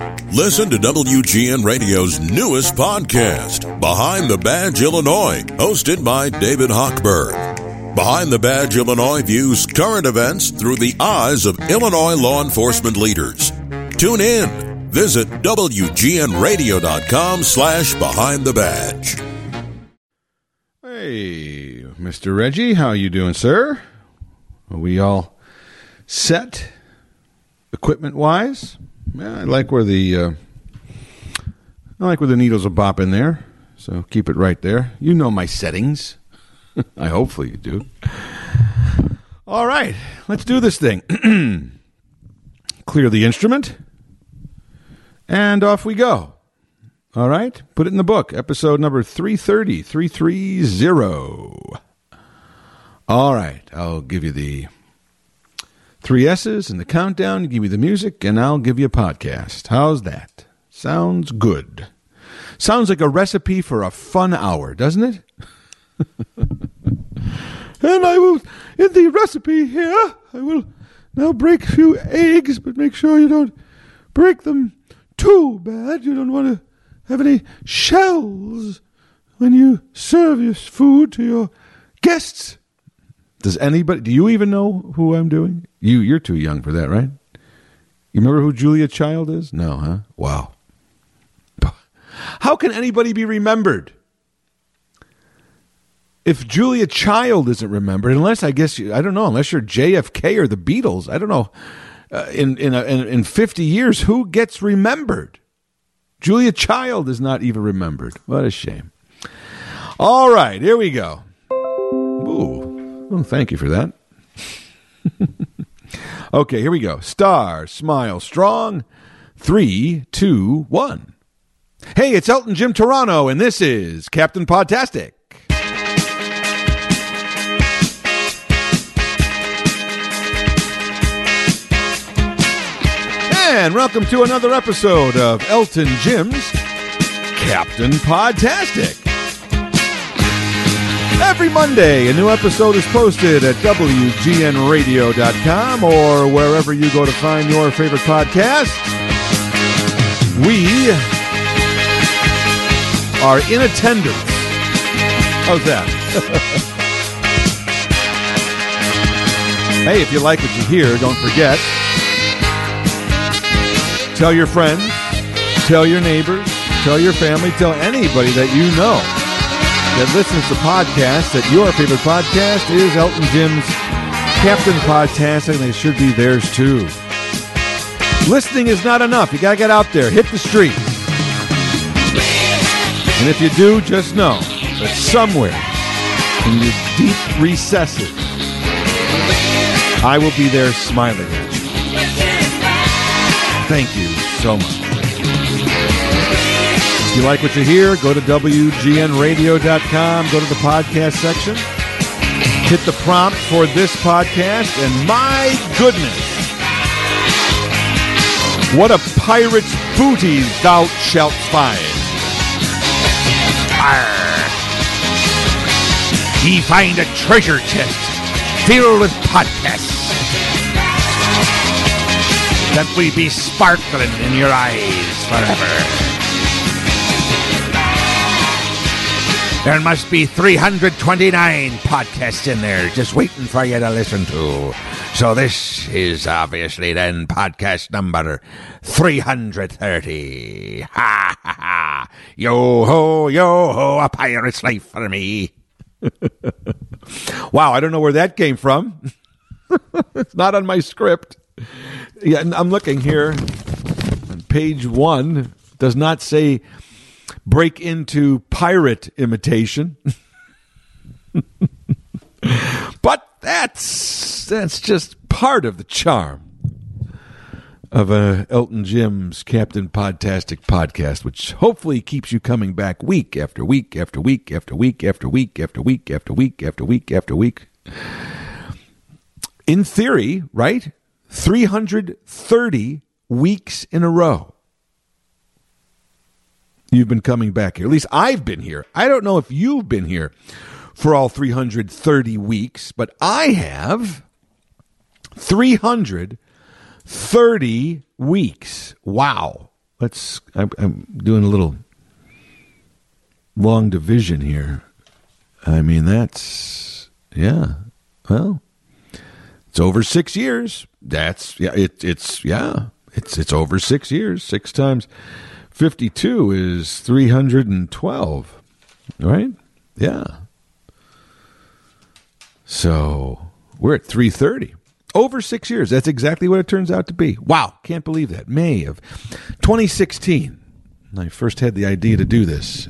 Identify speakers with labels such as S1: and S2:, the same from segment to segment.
S1: Listen to WGN Radio's newest podcast, Behind the Badge Illinois, hosted by David Hochberg. Behind the Badge Illinois views current events through the eyes of Illinois law enforcement leaders. Tune in. Visit WGNRadio.com/Behind the Badge.
S2: Hey, Mr. Reggie, how you doing, sir? Are we all set, equipment-wise? Yeah, I like where the needles are bopping there. So keep it right there. You know my settings. Hopefully you do. All right, let's do this thing. Clear the instrument, and off we go. All right, put it in the book. Episode number 330. All right, I'll give you the 3 S's and the countdown. You give me the music, and I'll give you a podcast. How's that? Sounds good. Sounds like a recipe for a fun hour, doesn't it? And I will, in the recipe here, I will now break a few eggs, but make sure you don't break them too bad. You don't want to have any shells when you serve your food to your guests. Do you even know who I'm doing? You're too young for that, right? You remember who Julia Child is? No, huh? Wow. How can anybody be remembered if Julia Child isn't remembered? Unless, I don't know, unless you're JFK or the Beatles. I don't know. In 50 years, who gets remembered? Julia Child is not even remembered. What a shame. All right, here we go. Ooh, well, thank you for that. Okay, here we go. Star, smile, strong. 3, 2, 1. Hey, it's Elton Jim Toronto, and this is Captain Podtastic. And welcome to another episode of Elton Jim's Captain Podtastic. Every Monday, a new episode is posted at WGNRadio.com or wherever you go to find your favorite podcast. We are in attendance. How's that? Hey, if you like what you hear, don't forget, tell your friends, tell your neighbors, tell your family, tell anybody that you know that listens to podcasts that your favorite podcast is Elton Jim's Captain Podtastic, and they should be theirs too. Listening is not enough. You got to get out there, hit the streets. And if you do, just know that somewhere in your deep recesses, I will be there smiling at you. Thank you so much. If you like what you hear, go to WGNRadio.com, go to the podcast section, hit the prompt for this podcast, and my goodness, what a pirate's booty thou shalt find. Arr. Ye find a treasure chest filled with podcasts that will be sparkling in your eyes forever. There must be 329 podcasts in there just waiting for you to listen to. So this is obviously then podcast number 330. Ha ha ha. Yo ho, a pirate's life for me. Wow, I don't know where that came from. It's not on my script. Yeah, I'm looking here. Page 1 does not say break into pirate imitation. But that's just part of the charm of Elton Jim's Captain Podtastic podcast, which hopefully keeps you coming back week after week after week after week after week after week after week after week after week. In theory, right? 330 weeks in a row. You've been coming back here. At least I've been here. I don't know if you've been here for all 330 weeks, but I have 330 weeks. Wow. I'm doing a little long division here. I mean, it's over 6 years. It's over 6 years. 6 times 52 is 312, right? Yeah. So we're at 330. Over 6 years. That's exactly what it turns out to be. Wow. Can't believe that. May of 2016. I first had the idea to do this.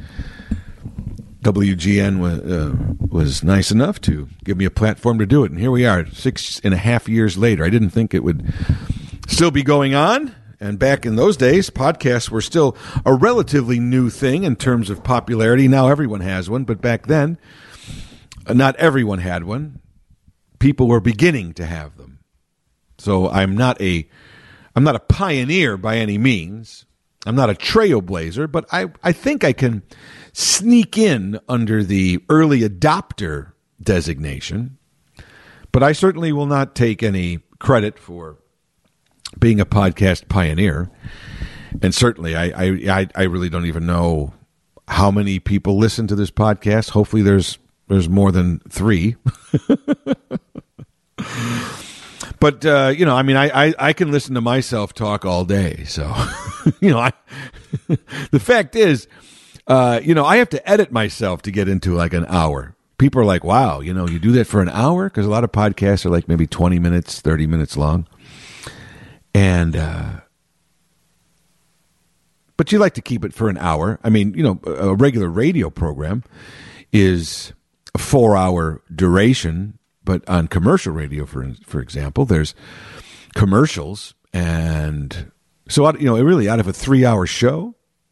S2: WGN was nice enough to give me a platform to do it. And here we are, 6.5 years later. I didn't think it would still be going on. And back in those days, podcasts were still a relatively new thing in terms of popularity. Now everyone has one. But back then, not everyone had one. People were beginning to have them. So I'm not a pioneer by any means. I'm not a trailblazer, but I think I can sneak in under the early adopter designation. But I certainly will not take any credit for being a podcast pioneer. And certainly I really don't even know how many people listen to this podcast. Hopefully there's more than 3. But, I can listen to myself talk all day. So, the fact is, I have to edit myself to get into like an hour. People are like, wow, you do that for an hour? Because a lot of podcasts are like maybe 20 minutes, 30 minutes long. And, but you like to keep it for an hour. I mean, a regular radio program is a 4-hour duration. But on commercial radio, for example, there's commercials, and so really out of a 3-hour show,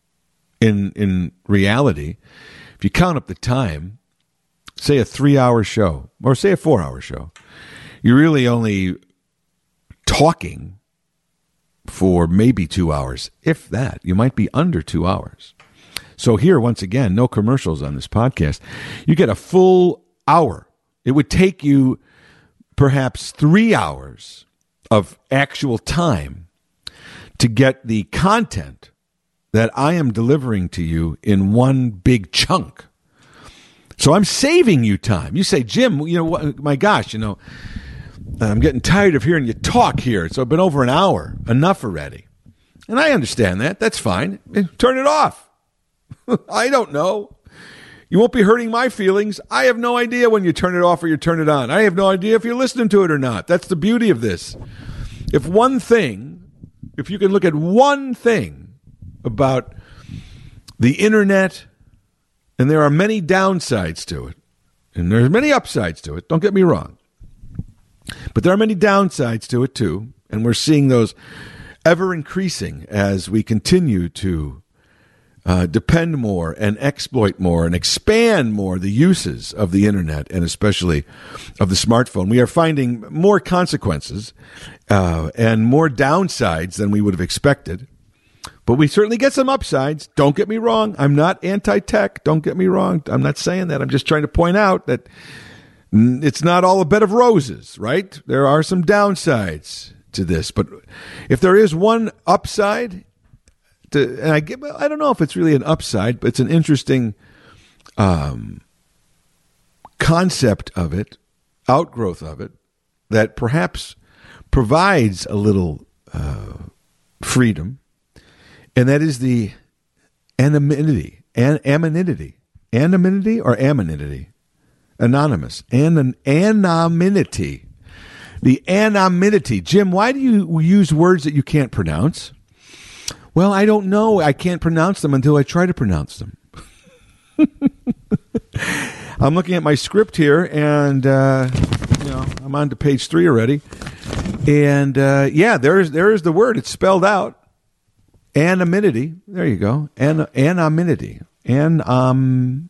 S2: in reality, if you count up the time, say a 3-hour show or say a 4-hour show, you're really only talking for maybe 2 hours, if that. You might be under 2 hours. So here, once again, no commercials on this podcast. You get a full hour. It would take you perhaps 3 hours of actual time to get the content that I am delivering to you in one big chunk. So I'm saving you time. You say, Jim, my gosh, I'm getting tired of hearing you talk here. It's been over an hour. Enough already. And I understand that. That's fine. Turn it off. I don't know. You won't be hurting my feelings. I have no idea when you turn it off or you turn it on. I have no idea if you're listening to it or not. That's the beauty of this. If you can look at one thing about the internet, and there are many downsides to it, and there's many upsides to it, don't get me wrong. But there are many downsides to it too, and we're seeing those ever increasing as we continue to depend more and exploit more and expand more the uses of the internet and especially of the smartphone. We are finding more consequences and more downsides than we would have expected. But we certainly get some upsides. Don't get me wrong. I'm not anti-tech. Don't get me wrong. I'm not saying that. I'm just trying to point out that it's not all a bed of roses, right? There are some downsides to this. But if there is one upside, and I don't know if it's really an upside, but it's an interesting concept of it, outgrowth of it, that perhaps provides a little freedom, and that is the anonymity. Anonymity or anonymity? Anonymous. Anonymity. The anonymity. Jim, why do you use words that you can't pronounce? Well, I don't know. I can't pronounce them until I try to pronounce them. I'm looking at my script here, and I'm on to page 3 already. And there is the word. It's spelled out. Anonymity. There you go. Anonymity. Anonymity.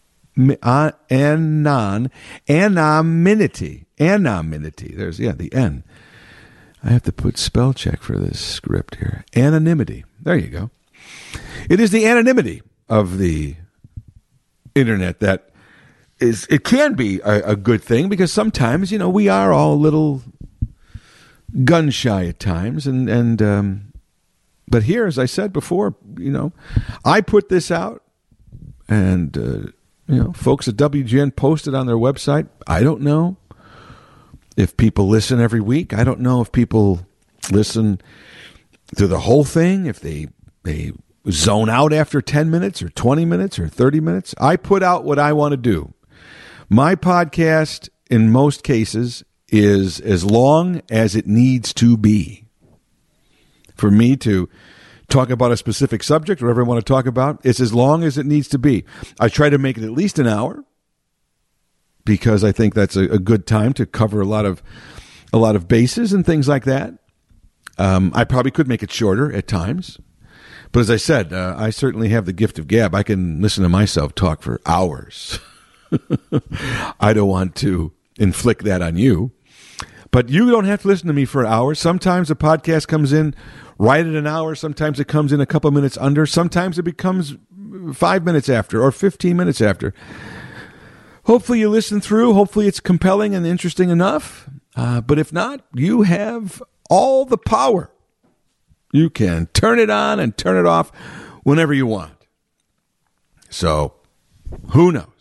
S2: Anonymity. There's the N. I have to put spell check for this script here. Anonymity. There you go. It is the anonymity of the internet that it can be a good thing, because sometimes, we are all a little gun shy at times, and But here, as I said before, I put this out, and folks at WGN posted on their website. I don't know if people listen every week. I don't know if people listen to the whole thing, if they zone out after 10 minutes or 20 minutes or 30 minutes. I put out what I want to do. My podcast, in most cases, is as long as it needs to be. For me to talk about a specific subject, whatever I want to talk about, it's as long as it needs to be. I try to make it at least an hour because I think that's a good time to cover a lot of bases and things like that. I probably could make it shorter at times. But as I said, I certainly have the gift of gab. I can listen to myself talk for hours. I don't want to inflict that on you. But you don't have to listen to me for an hour. Sometimes a podcast comes in right at an hour. Sometimes it comes in a couple minutes under. Sometimes it becomes 5 minutes after or 15 minutes after. Hopefully you listen through. Hopefully it's compelling and interesting enough. But if not, you have all the power. You can turn it on and turn it off whenever you want. So, who knows?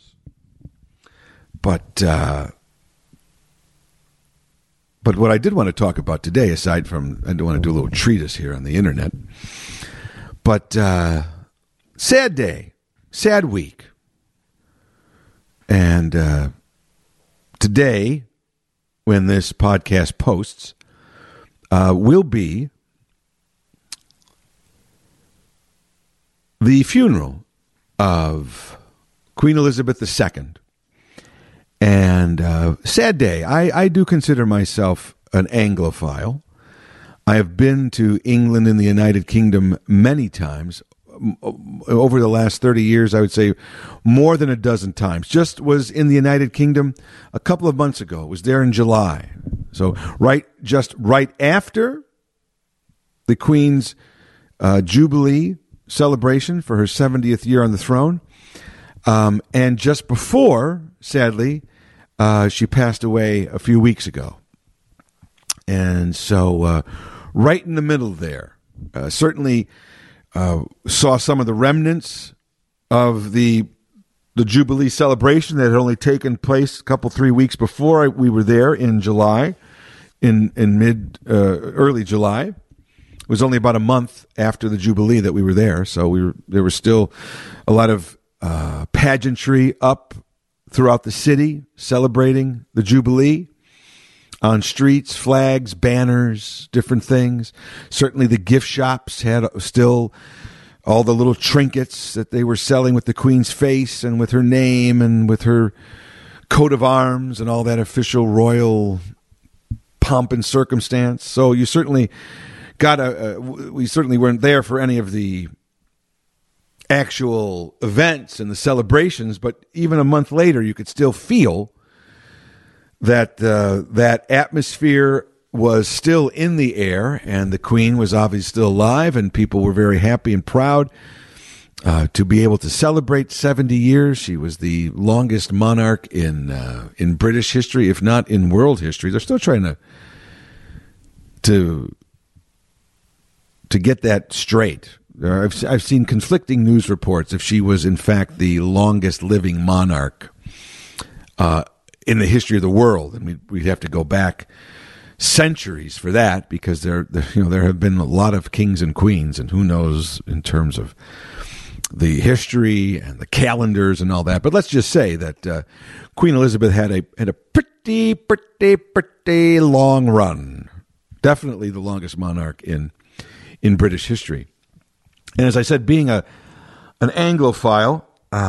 S2: But what I did want to talk about today, aside from, I don't want to do a little treatise here on the internet, but sad day, sad week. And today, when this podcast posts, will be the funeral of Queen Elizabeth II. And sad day. I do consider myself an Anglophile. I have been to England and the United Kingdom many times. Over the last 30 years, I would say more than a dozen times. Just was in the United Kingdom a couple of months ago. It was there in July. So just right after the Queen's Jubilee celebration for her 70th year on the throne. And just before, sadly, she passed away a few weeks ago. And so right in the middle there, certainly saw some of the remnants of the Jubilee celebration that had only taken place a couple, 3 weeks before we were there in July, in early July. It was only about a month after the Jubilee that we were there. So there was still a lot of pageantry up throughout the city celebrating the Jubilee on streets, flags, banners, different things. Certainly the gift shops had still all the little trinkets that they were selling with the Queen's face and with her name and with her coat of arms and all that official royal pomp and circumstance. So you certainly we certainly weren't there for any of the actual events and the celebrations, but even a month later, you could still feel that that atmosphere was still in the air, and the Queen was obviously still alive, and people were very happy and proud to be able to celebrate 70 years. She was the longest monarch in British history, if not in world history. They're still trying to get that straight. I've seen conflicting news reports if she was in fact the longest living monarch in the history of the world, and we'd have to go back centuries for that, because there have been a lot of kings and queens, and who knows in terms of the history and the calendars and all that. But let's just say that Queen Elizabeth had a pretty long run. Definitely the longest monarch in British history. And as I said, being an Anglophile,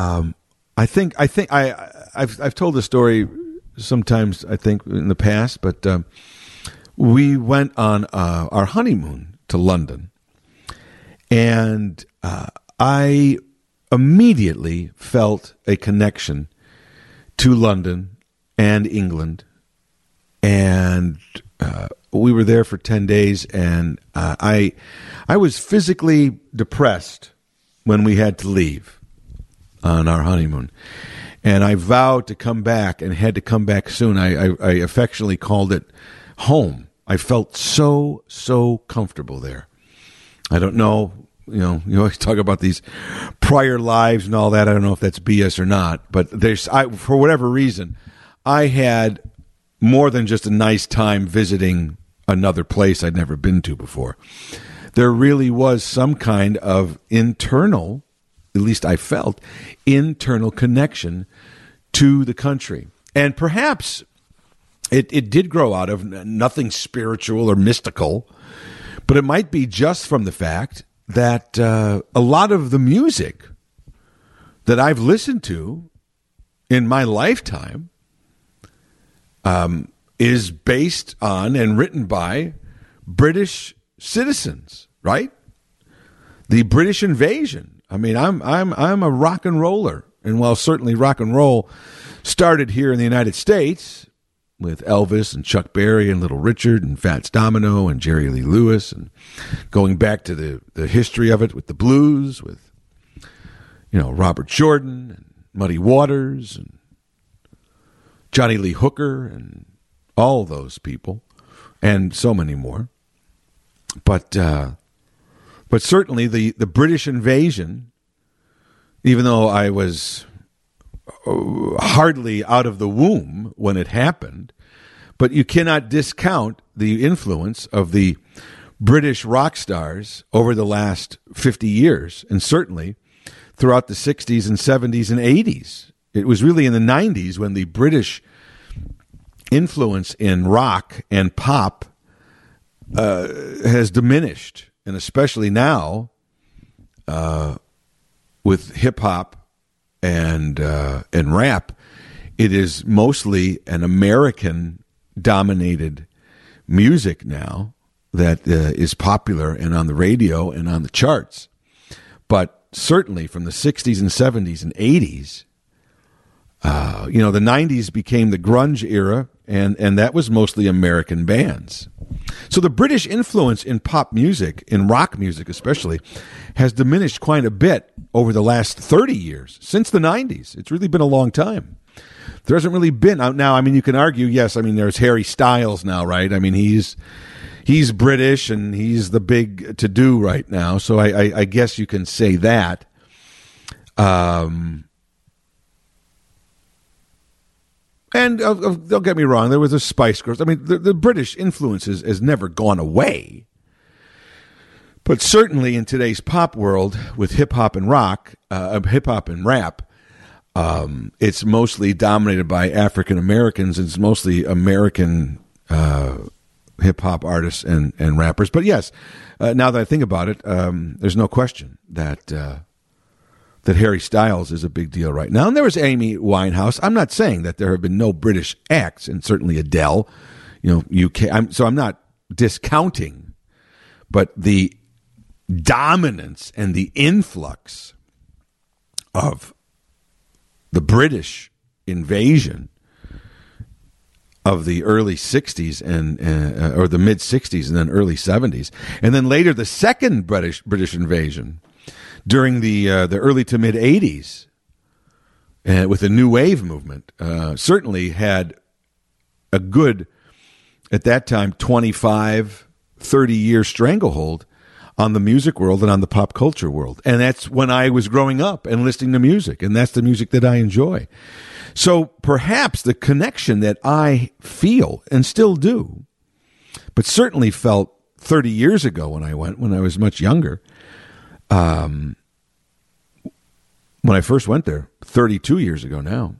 S2: I've told this story sometimes, I think, in the past, but we went on our honeymoon to London, and I immediately felt a connection to London and England, and we were there for 10 days, and I was physically depressed when we had to leave on our honeymoon. And I vowed to come back and had to come back soon. I affectionately called it home. I felt so comfortable there. I don't know. You always talk about these prior lives and all that. I don't know if that's BS or not, but for whatever reason, I had more than just a nice time visiting another place I'd never been to before. There really was some kind of internal, at least I felt, internal connection to the country. And perhaps it did grow out of nothing spiritual or mystical, but it might be just from the fact that a lot of the music that I've listened to in my lifetime is based on and written by British citizens, right? The British invasion. I mean, I'm a rock and roller, and while certainly rock and roll started here in the United States with Elvis and Chuck Berry and Little Richard and Fats Domino and Jerry Lee Lewis, and going back to the history of it with the blues, with Robert Jordan and Muddy Waters and Johnny Lee Hooker and all those people and so many more. But certainly the British invasion, even though I was hardly out of the womb when it happened, but you cannot discount the influence of the British rock stars over the last 50 years, and certainly throughout the 60s and 70s and 80s. It was really in the 90s when the British influence in rock and pop has diminished, and especially now with hip hop and rap, it is mostly an American-dominated music now that is popular and on the radio and on the charts. But certainly from the 60s and 70s and 80s, the 90s became the grunge era, and that was mostly American bands. So the British influence in pop music, in rock music especially, has diminished quite a bit over the last 30 years, since the 90s. It's really been a long time. There hasn't really been, now, I mean, you can argue, yes, I mean, there's Harry Styles now, right? I mean, he's British, and he's the big to-do right now, so I guess you can say that. And don't get me wrong, there was the Spice Girls. I mean, the British influence has never gone away. But certainly in today's pop world, with hip-hop and rock, hip-hop and rap, it's mostly dominated by African Americans. It's mostly American hip-hop artists and rappers. But yes, now that I think about it, there's no question that Harry Styles is a big deal right now. And there was Amy Winehouse. I'm not saying that there have been no British acts, and certainly Adele, UK. So I'm not discounting, but the dominance and the influx of the British invasion of the early 60s or the mid 60s and then early 70s, and then later the second British invasion during the early to mid 80s with the New Wave movement, certainly had a good, at that time, 25, 30-year stranglehold on the music world and on the pop culture world. And that's when I was growing up and listening to music, and that's the music that I enjoy. So perhaps the connection that I feel and still do, but certainly felt 30 years ago when I was much younger, when I first went there, 32 years ago now,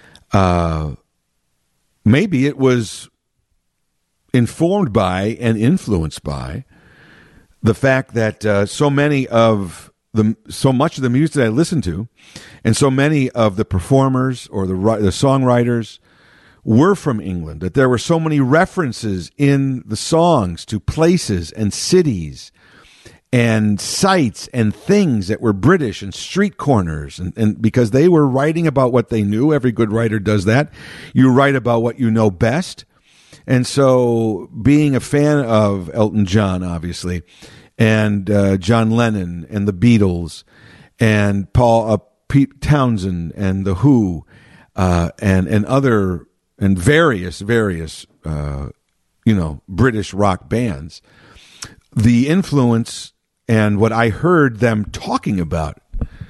S2: maybe it was informed by and influenced by the fact that so much of the music that I listened to, and so many of the performers or the songwriters were from England, that there were so many references in the songs to places and cities and sites and things that were British, and street corners, and because they were writing about what they knew. Every good writer does that. You write about what you know best. And so being a fan of Elton John, obviously, and John Lennon and the Beatles and Pete Townsend and The Who and other and various British rock bands, the influence and what I heard them talking about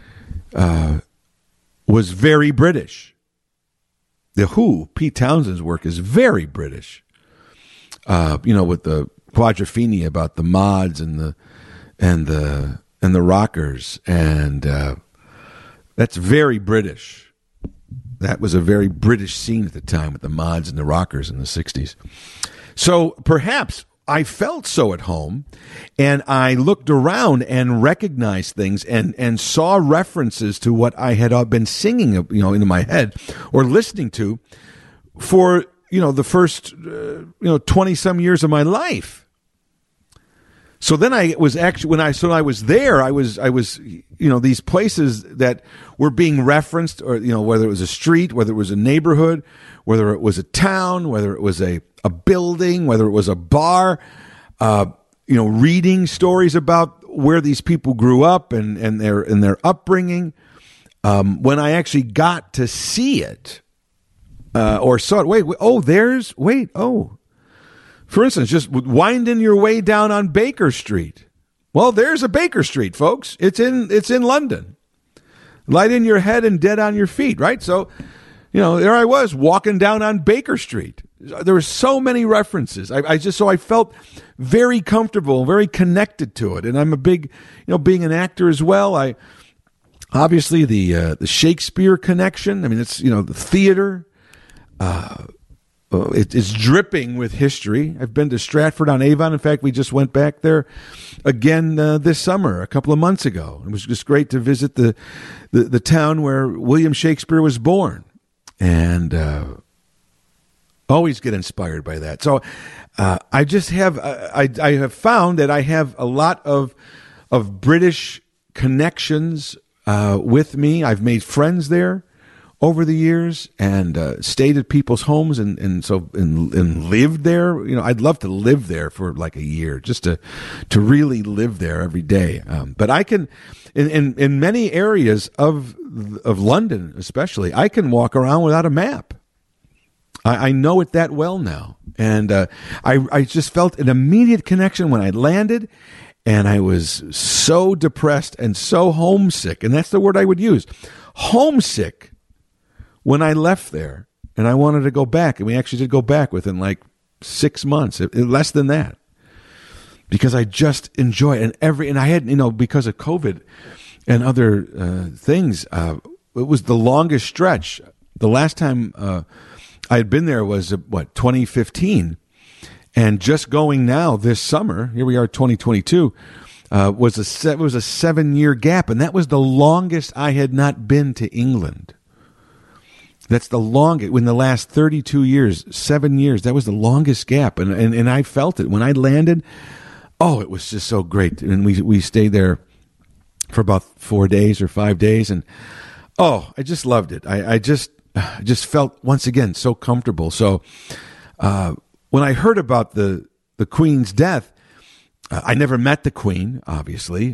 S2: was very British. The Who, Pete Townshend's work is very British. With the Quadrophenia about the mods and the rockers, and that's very British. That was a very British scene at the time with the mods and the rockers in the 60s. So perhaps I felt so at home, and I looked around and recognized things and saw references to what I had been singing, into my head or listening to for, the first, 20 some years of my life. So then I was actually, when I was there, I was, these places that were being referenced, or, whether it was a street, whether it was a neighborhood, whether it was a town, whether it was a building, whether it was a bar, reading stories about where these people grew up and their upbringing. When I actually got to see it, or saw it, for instance, just winding your way down on Baker Street. Well, there's a Baker Street, folks. It's in London. Light in your head and dead on your feet, right? So, there I was walking down on Baker Street. There were so many references. I felt very comfortable, very connected to it. And I'm a big, being an actor as well. Obviously the Shakespeare connection. I mean, it's, the theater. It's dripping with history. I've been to Stratford-on-Avon. In fact, we just went back there again this summer, a couple of months ago. It was just great to visit the town where William Shakespeare was born, and always get inspired by that. So I just have I have found that I have a lot of British connections with me. I've made friends there over the years, and stayed at people's homes and lived there. I'd love to live there for like a year, just to really live there every day. But I can, in many areas of London, especially, I can walk around without a map. I know it that well now, and I just felt an immediate connection when I landed, and I was so depressed and so homesick, and that's the word I would use, homesick, when I left there, and I wanted to go back, and we actually did go back within like 6 months, less than that, because I just enjoy it. And I had, because of COVID and other things, it was the longest stretch. The last time I had been there was 2015, and just going now this summer, here we are, 2022, was a 7-year gap, and that was the longest I had not been to England. That's the longest, in the last 32 years, 7 years, that was the longest gap. And I felt it when I landed. Oh, it was just so great. And we stayed there for about 4 days or 5 days. And I just loved it. I just felt, once again, so comfortable. So when I heard about the Queen's death, I never met the Queen, obviously,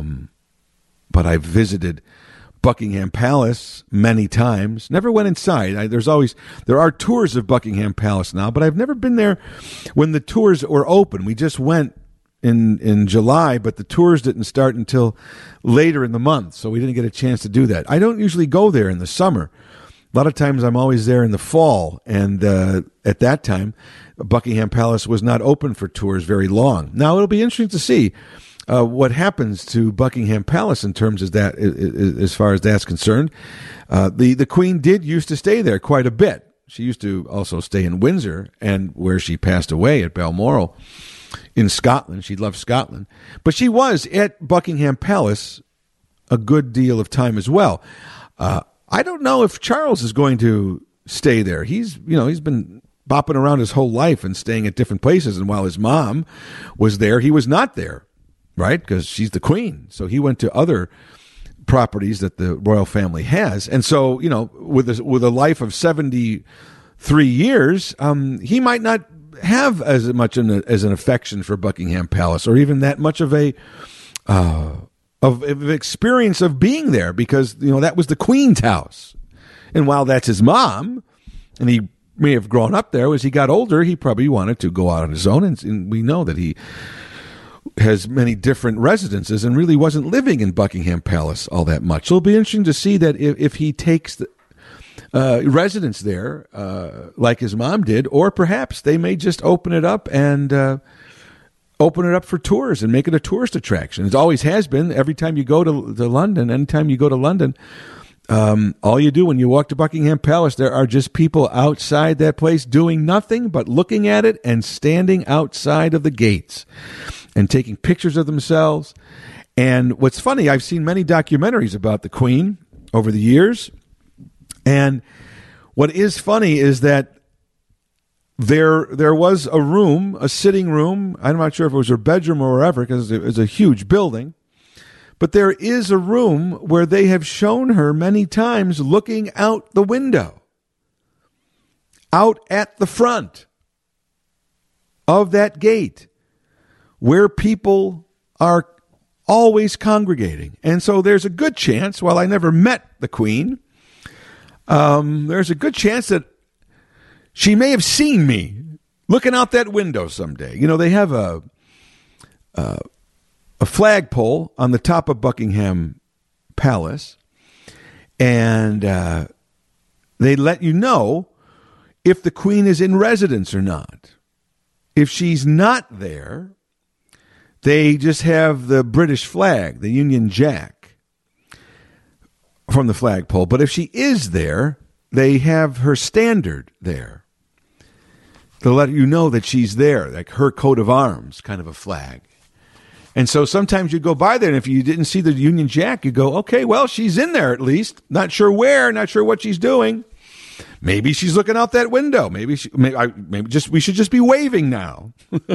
S2: but I visited Buckingham Palace many times. Never went inside. There are tours of Buckingham Palace now, but I've never been there when the tours were open. We just went in July, but the tours didn't start until later in the month, so we didn't get a chance to do that. I don't usually go there in the summer. A lot of times I'm always there in the fall, and at that time, Buckingham Palace was not open for tours very long. Now, it'll be interesting to see what happens to Buckingham Palace in terms of that, as far as that's concerned. The Queen did used to stay there quite a bit. She used to also stay in Windsor, and where she passed away at Balmoral in Scotland. She loved Scotland. But she was at Buckingham Palace a good deal of time as well. I don't know if Charles is going to stay there. He's been bopping around his whole life and staying at different places. And while his mom was there, he was not there. Right, because she's the Queen. So he went to other properties that the royal family has. And so, with a life of 73 years, he might not have as much as an affection for Buckingham Palace, or even that much of of experience of being there, because, that was the Queen's house. And while that's his mom, and he may have grown up there, as he got older, he probably wanted to go out on his own. And we know that he has many different residences and really wasn't living in Buckingham Palace all that much. So it'll be interesting to see that if he takes the residence there, like his mom did, or perhaps they may just open it up and open it up for tours and make it a tourist attraction. It always has been. Every time you go to London, anytime you go to London, all you do when you walk to Buckingham Palace, there are just people outside that place doing nothing but looking at it and standing outside of the gates and taking pictures of themselves. And what's funny, I've seen many documentaries about the Queen over the years. And what is funny is that there was a room, a sitting room. I'm not sure if it was her bedroom or wherever, because it was a huge building. But there is a room where they have shown her many times looking out the window, out at the front of that gate, where people are always congregating. And so there's a good chance, while I never met the Queen, there's a good chance that she may have seen me looking out that window someday. You know, they have a flagpole on the top of Buckingham Palace, and they let you know if the Queen is in residence or not. If she's not there, they just have the British flag, the Union Jack, from the flagpole. But if she is there, they have her standard there. They'll let you know that she's there, like her coat of arms, kind of a flag. And so sometimes you go by there, and if you didn't see the Union Jack, you go, okay, well, she's in there at least. Not sure where, not sure what she's doing. Maybe she's looking out that window. Maybe we should just be waving now.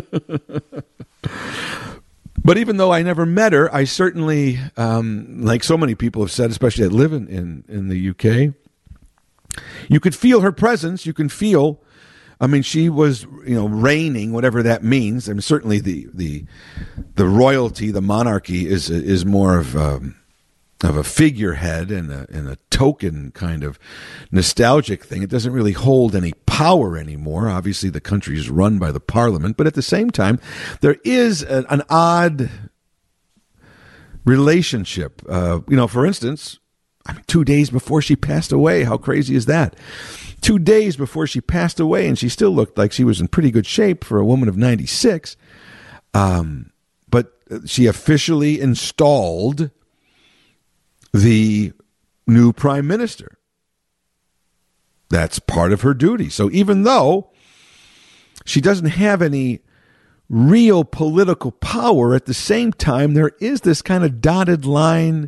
S2: But even though I never met her, I certainly, like so many people have said, especially that live in the UK, you could feel her presence. You can feel, I mean, she was, reigning, whatever that means. I mean, certainly the royalty, the monarchy is more of a figurehead and a token kind of nostalgic thing. It doesn't really hold any power anymore. Obviously, the country is run by the parliament, but at the same time, there is an odd relationship. For instance, 2 days before she passed away, how crazy is that? 2 days before she passed away, and she still looked like she was in pretty good shape for a woman of 96. But she officially installed the new prime minister. That's part of her duty. So even though she doesn't have any real political power, at the same time, there is this kind of dotted line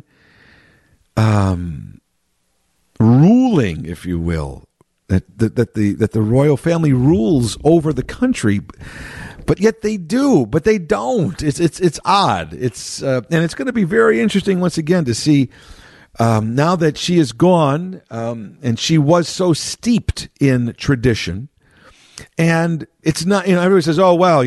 S2: ruling, if you will, that the royal family rules over the country. But yet they do, but they don't. It's odd. And it's going to be very interesting once again to see now that she is gone, and she was so steeped in tradition, and it's not. Everybody says, "Oh well,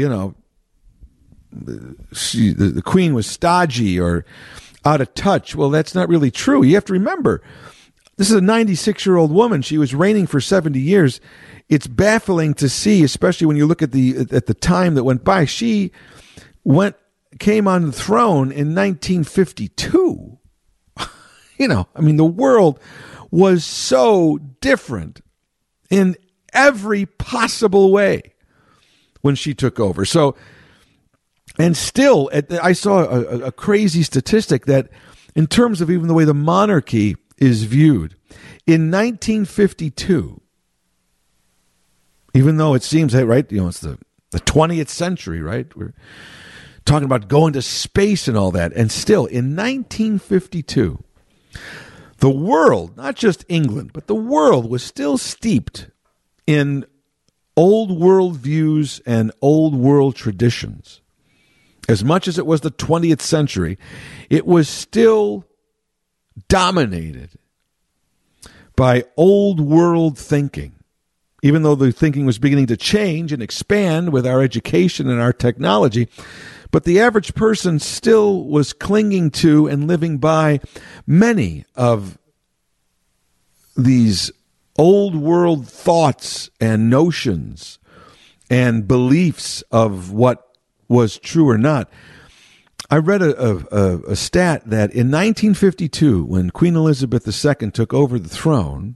S2: the Queen was stodgy or out of touch." Well, that's not really true. You have to remember, this is a 96-year-old woman. She was reigning for 70 years. It's baffling to see, especially when you look at the time that went by. She came on the throne in 1952. The world was so different in every possible way when she took over. So, and still, I saw a crazy statistic that in terms of even the way the monarchy is viewed, in 1952, even though it seems that, right, it's the 20th century, right? We're talking about going to space and all that. And still, in 1952, the world, not just England, but the world was still steeped in old world views and old world traditions. As much as it was the 20th century, it was still dominated by old world thinking. Even though the thinking was beginning to change and expand with our education and our technology, but the average person still was clinging to and living by many of these old world thoughts and notions and beliefs of what was true or not. I read a stat that in 1952, when Queen Elizabeth II took over the throne,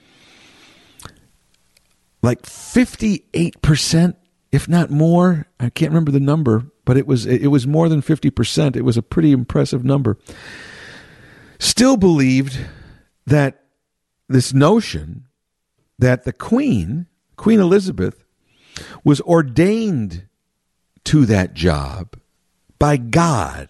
S2: like 58%, if not more, I can't remember the number, but it was more than 50%. It was a pretty impressive number. Still believed that this notion that the Queen Elizabeth, was ordained to that job by God.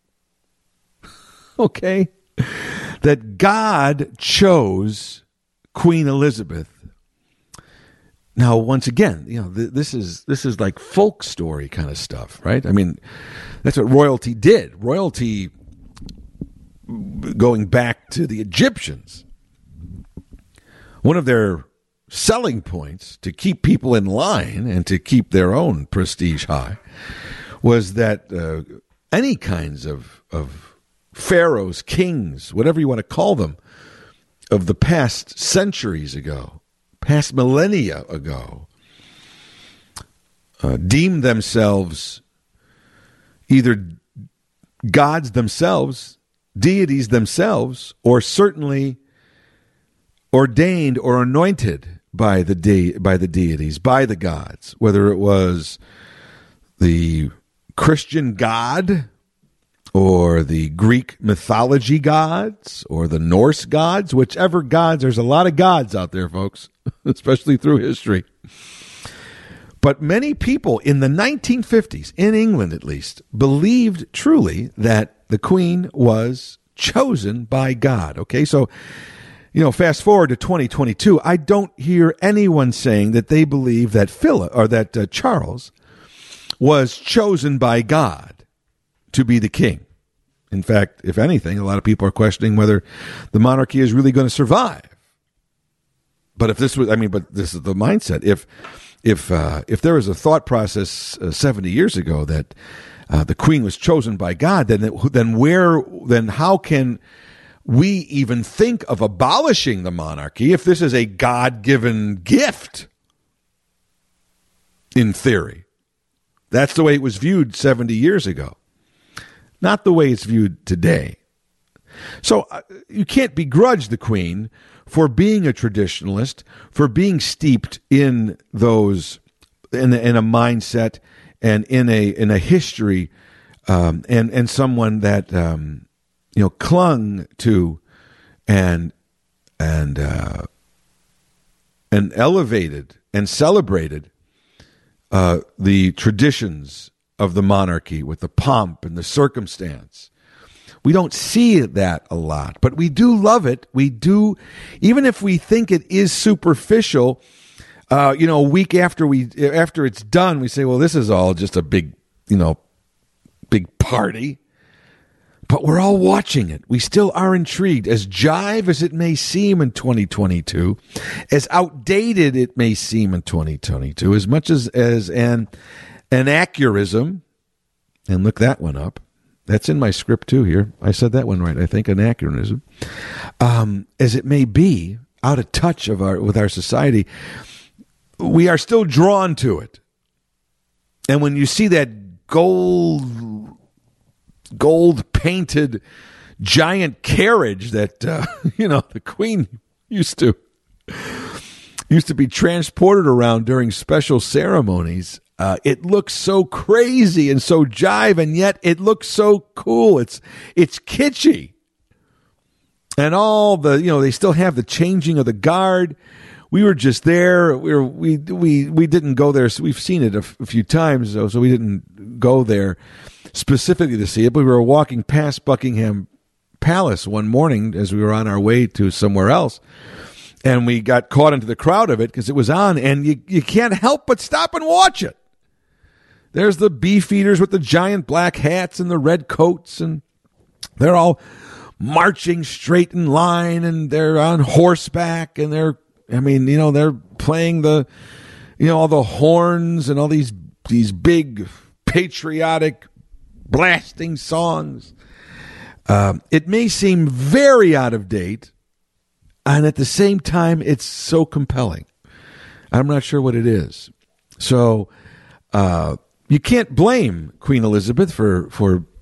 S2: Okay? That God chose Queen Elizabeth. Now, once again, this is like folk story kind of stuff, right? I mean, that's what royalty did. Royalty, going back to the Egyptians, one of their selling points to keep people in line and to keep their own prestige high was that any kinds of pharaohs, kings, whatever you want to call them, of the past centuries ago, past millennia ago, deemed themselves either gods themselves, deities themselves, or certainly ordained or anointed by the deities, by the gods, whether it was the Christian God or the Greek mythology gods or the Norse gods, whichever gods. There's a lot of gods out there, folks, especially through history. But many people in the 1950s, in England at least, believed truly that the Queen was chosen by God. Okay, so fast forward to 2022, I don't hear anyone saying that they believe that Philip or that Charles was chosen by God to be the king. In fact, if anything, a lot of people are questioning whether the monarchy is really going to survive. But if this was, but this is the mindset. If there was a thought process 70 years ago that the Queen was chosen by God, then how can we even think of abolishing the monarchy if this is a God-given gift? In theory, that's the way it was viewed 70 years ago, not the way it's viewed today. So you can't begrudge the Queen for being a traditionalist, for being steeped in those, in a mindset and in a history, and someone that clung to and elevated and celebrated the traditions of the monarchy with the pomp and the circumstance. We don't see that a lot, but we do love it. We do, even if we think it is superficial. A week after it's done, we say, "Well, this is all just a big party." But we're all watching it. We still are intrigued, as jive as it may seem in 2022, as outdated it may seem in 2022, as much as an anachronism. And look that one up. That's in my script too here. I said that one right, I think, anachronism. As it may be, out of touch with our society, we are still drawn to it. And when you see that gold painted giant carriage that the Queen used to be transported around during special ceremonies, it looks so crazy and so jive, and yet it looks so cool. It's kitschy, and all they still have the changing of the guard. We were just there. We didn't go there. So we've seen it a few times, though, so we didn't go there specifically to see it. But we were walking past Buckingham Palace one morning as we were on our way to somewhere else, and we got caught into the crowd of it because it was on, and you can't help but stop and watch it. There's the beefeaters with the giant black hats and the red coats, and they're all marching straight in line, and they're on horseback, and they're playing all the horns and all these big patriotic blasting songs. It may seem very out of date, and at the same time, it's so compelling. I'm not sure what it is. So, you can't blame Queen Elizabeth for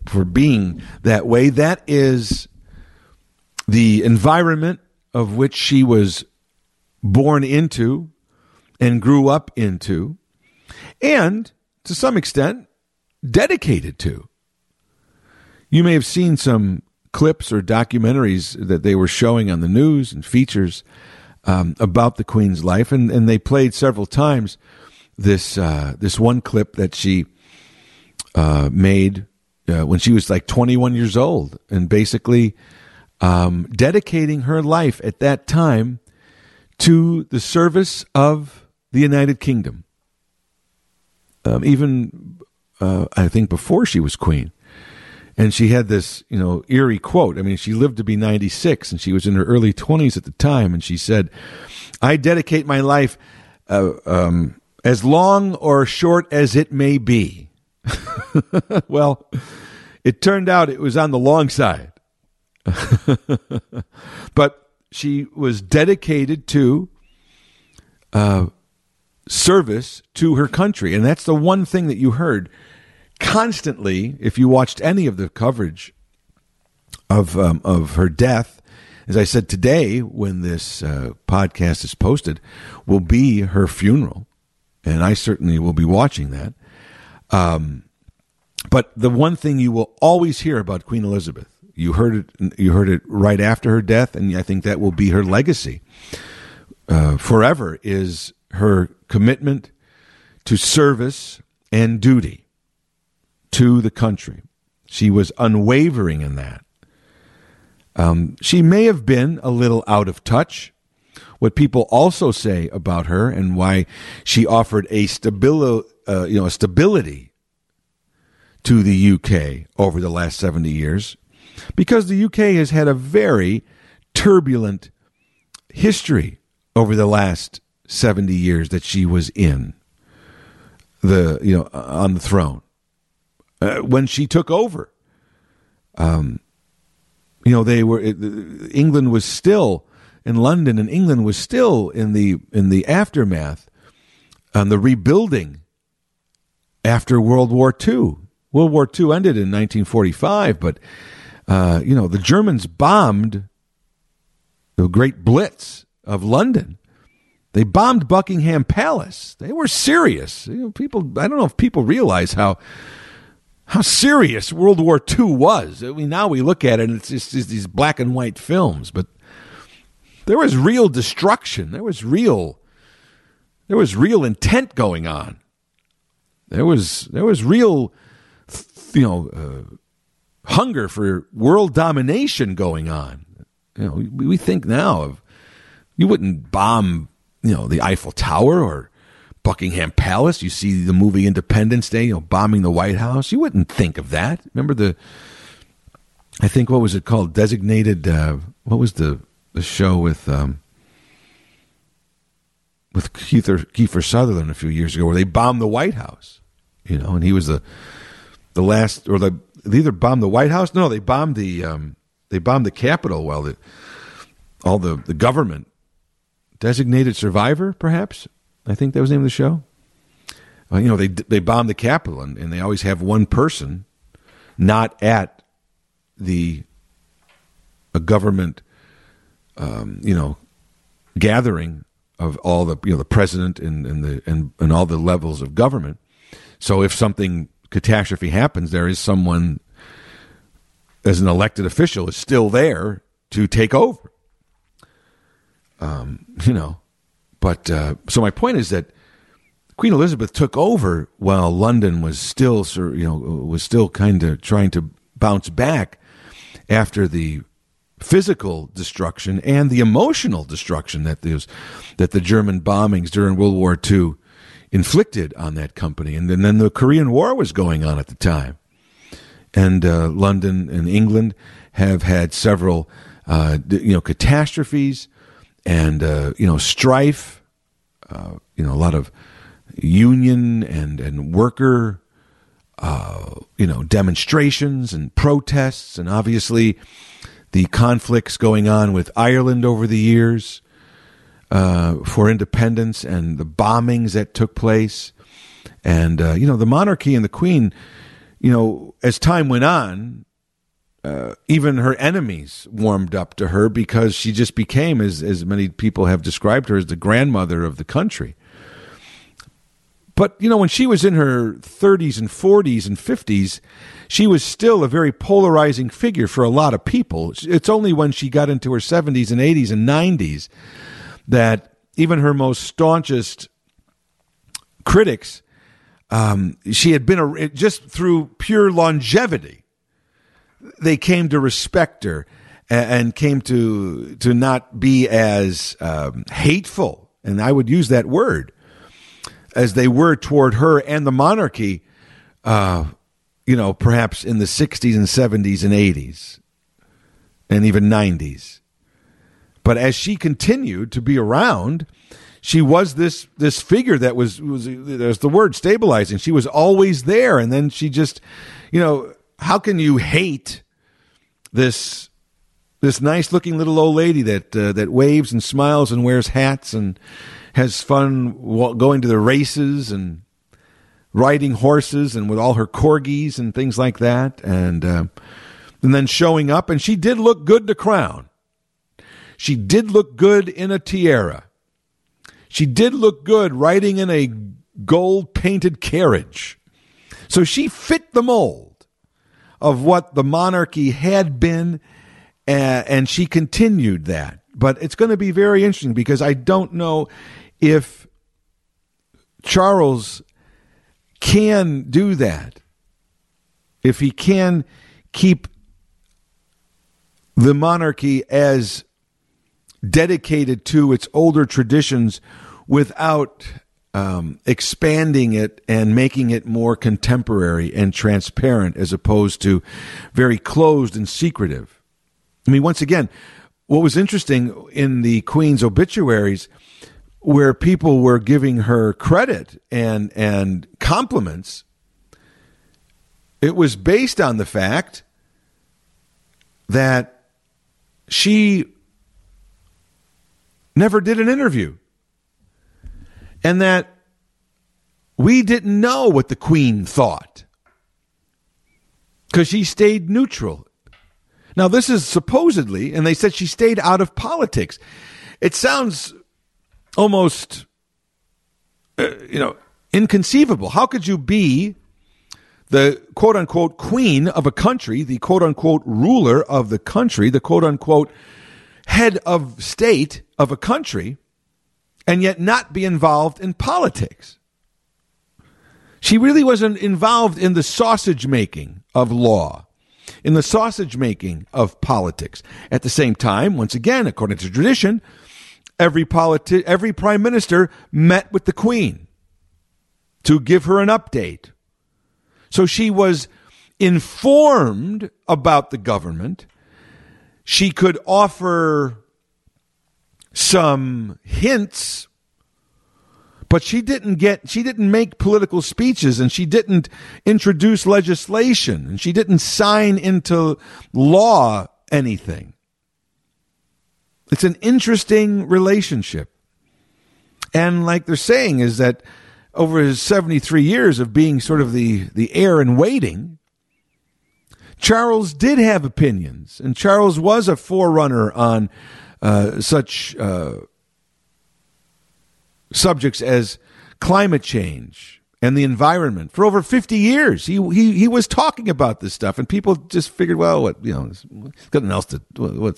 S2: being that way. That is the environment of which she was born into and grew up into, and to some extent dedicated to. You may have seen some clips or documentaries that they were showing on the news and features about the Queen's life, and they played several times this one clip that she made when she was like 21 years old, and basically dedicating her life at that time to the service of the United Kingdom. Even I think before she was queen. And she had this, eerie quote. I mean, she lived to be 96, and she was in her early 20s at the time. And she said, "I dedicate my life as long or short as it may be." Well, it turned out it was on the long side. But she was dedicated to service to her country. And that's the one thing that you heard constantly if you watched any of the coverage of her death. As I said, today, when this podcast is posted, will be her funeral. And I certainly will be watching that. But the one thing you will always hear about Queen Elizabeth, you heard it right after her death, and I think that will be her legacy forever, is her commitment to service and duty to the country. She was unwavering in that. She may have been a little out of touch. What people also say about her, and why she offered a stability to the UK over the last 70 years, because the UK has had a very turbulent history over the last 70 years that she was in on the throne. When she took over, England was still in London, and England was still in the aftermath on the rebuilding after World War II. World War II ended in 1945, but the Germans bombed the Great Blitz of London. They bombed Buckingham Palace. They were serious. People, I don't know if people realize how serious World War II was. I mean, now we look at it and it's just these black and white films, but there was real destruction. There was real intent going on. There was real, hunger for world domination going on. We think now of, you wouldn't bomb, the Eiffel Tower or Buckingham Palace. You see the movie Independence Day, bombing the White House. You wouldn't think of that. Remember I think, what was it called? Designated, what was the show with Kiefer Sutherland a few years ago, where they bombed the White House, and he was the last, or they either bombed the White House. No, they bombed the Capitol while all the government. Designated Survivor, perhaps? I think that was the name of the show. They bombed the Capitol, and they always have one person not at a government, gathering of all the president and all the levels of government. So if something catastrophe happens, there is someone, as an elected official, is still there to take over. But so my point is that Queen Elizabeth took over while London was still, kind of trying to bounce back after the physical destruction and the emotional destruction that the German bombings during World War II inflicted on that company. And then the Korean War was going on at the time. And London and England have had several, catastrophes and, strife, a lot of union and worker, demonstrations and protests, and obviously the conflicts going on with Ireland over the years for independence, and the bombings that took place. And, the monarchy and the Queen,
S3: as time went on, even her enemies warmed up to her because she just became, as many people have described her, as the grandmother of the country. But, when she was in her 30s and 40s and 50s, she was still a very polarizing figure for a lot of people. It's only when she got into her 70s and 80s and 90s that even her most staunchest critics, she had been, just through pure longevity, they came to respect her and came to not be as hateful, and I would use that word, as they were toward her and the monarchy, perhaps in the 60s and 70s and 80s and even 90s. But as she continued to be around, she was this figure that was there's the word, stabilizing. She was always there, and then she just, how can you hate this nice looking little old lady that waves and smiles and wears hats and has fun going to the races and riding horses and with all her corgis and things like that, and then showing up. And she did look good to crown. She did look good in a tiara. She did look good riding in a gold-painted carriage. So she fit the mold of what the monarchy had been, and she continued that. But it's going to be very interesting because I don't know if Charles can do that, if he can keep the monarchy as dedicated to its older traditions without expanding it and making it more contemporary and transparent as opposed to very closed and secretive. I mean, once again, what was interesting in the Queen's obituaries, where people were giving her credit and compliments, it was based on the fact that she never did an interview, and that we didn't know what the Queen thought because she stayed neutral. Now, this is supposedly, and they said she stayed out of politics. It sounds almost, inconceivable. How could you be the quote-unquote queen of a country, the quote-unquote ruler of the country, the quote-unquote head of state of a country, and yet not be involved in politics? She really wasn't involved in the sausage making of law, in the sausage making of politics. At the same time, once again, according to tradition, every prime minister met with the Queen to give her an update. So she was informed about the government. She could offer some hints, but she didn't make political speeches, and she didn't introduce legislation, and she didn't sign into law anything. It's an interesting relationship. And like they're saying is that over his 73 years of being sort of the heir in waiting, Charles did have opinions, and Charles was a forerunner on such subjects as climate change and the environment. For over 50 years, he was talking about this stuff, and people just figured, well, what, there's nothing else to,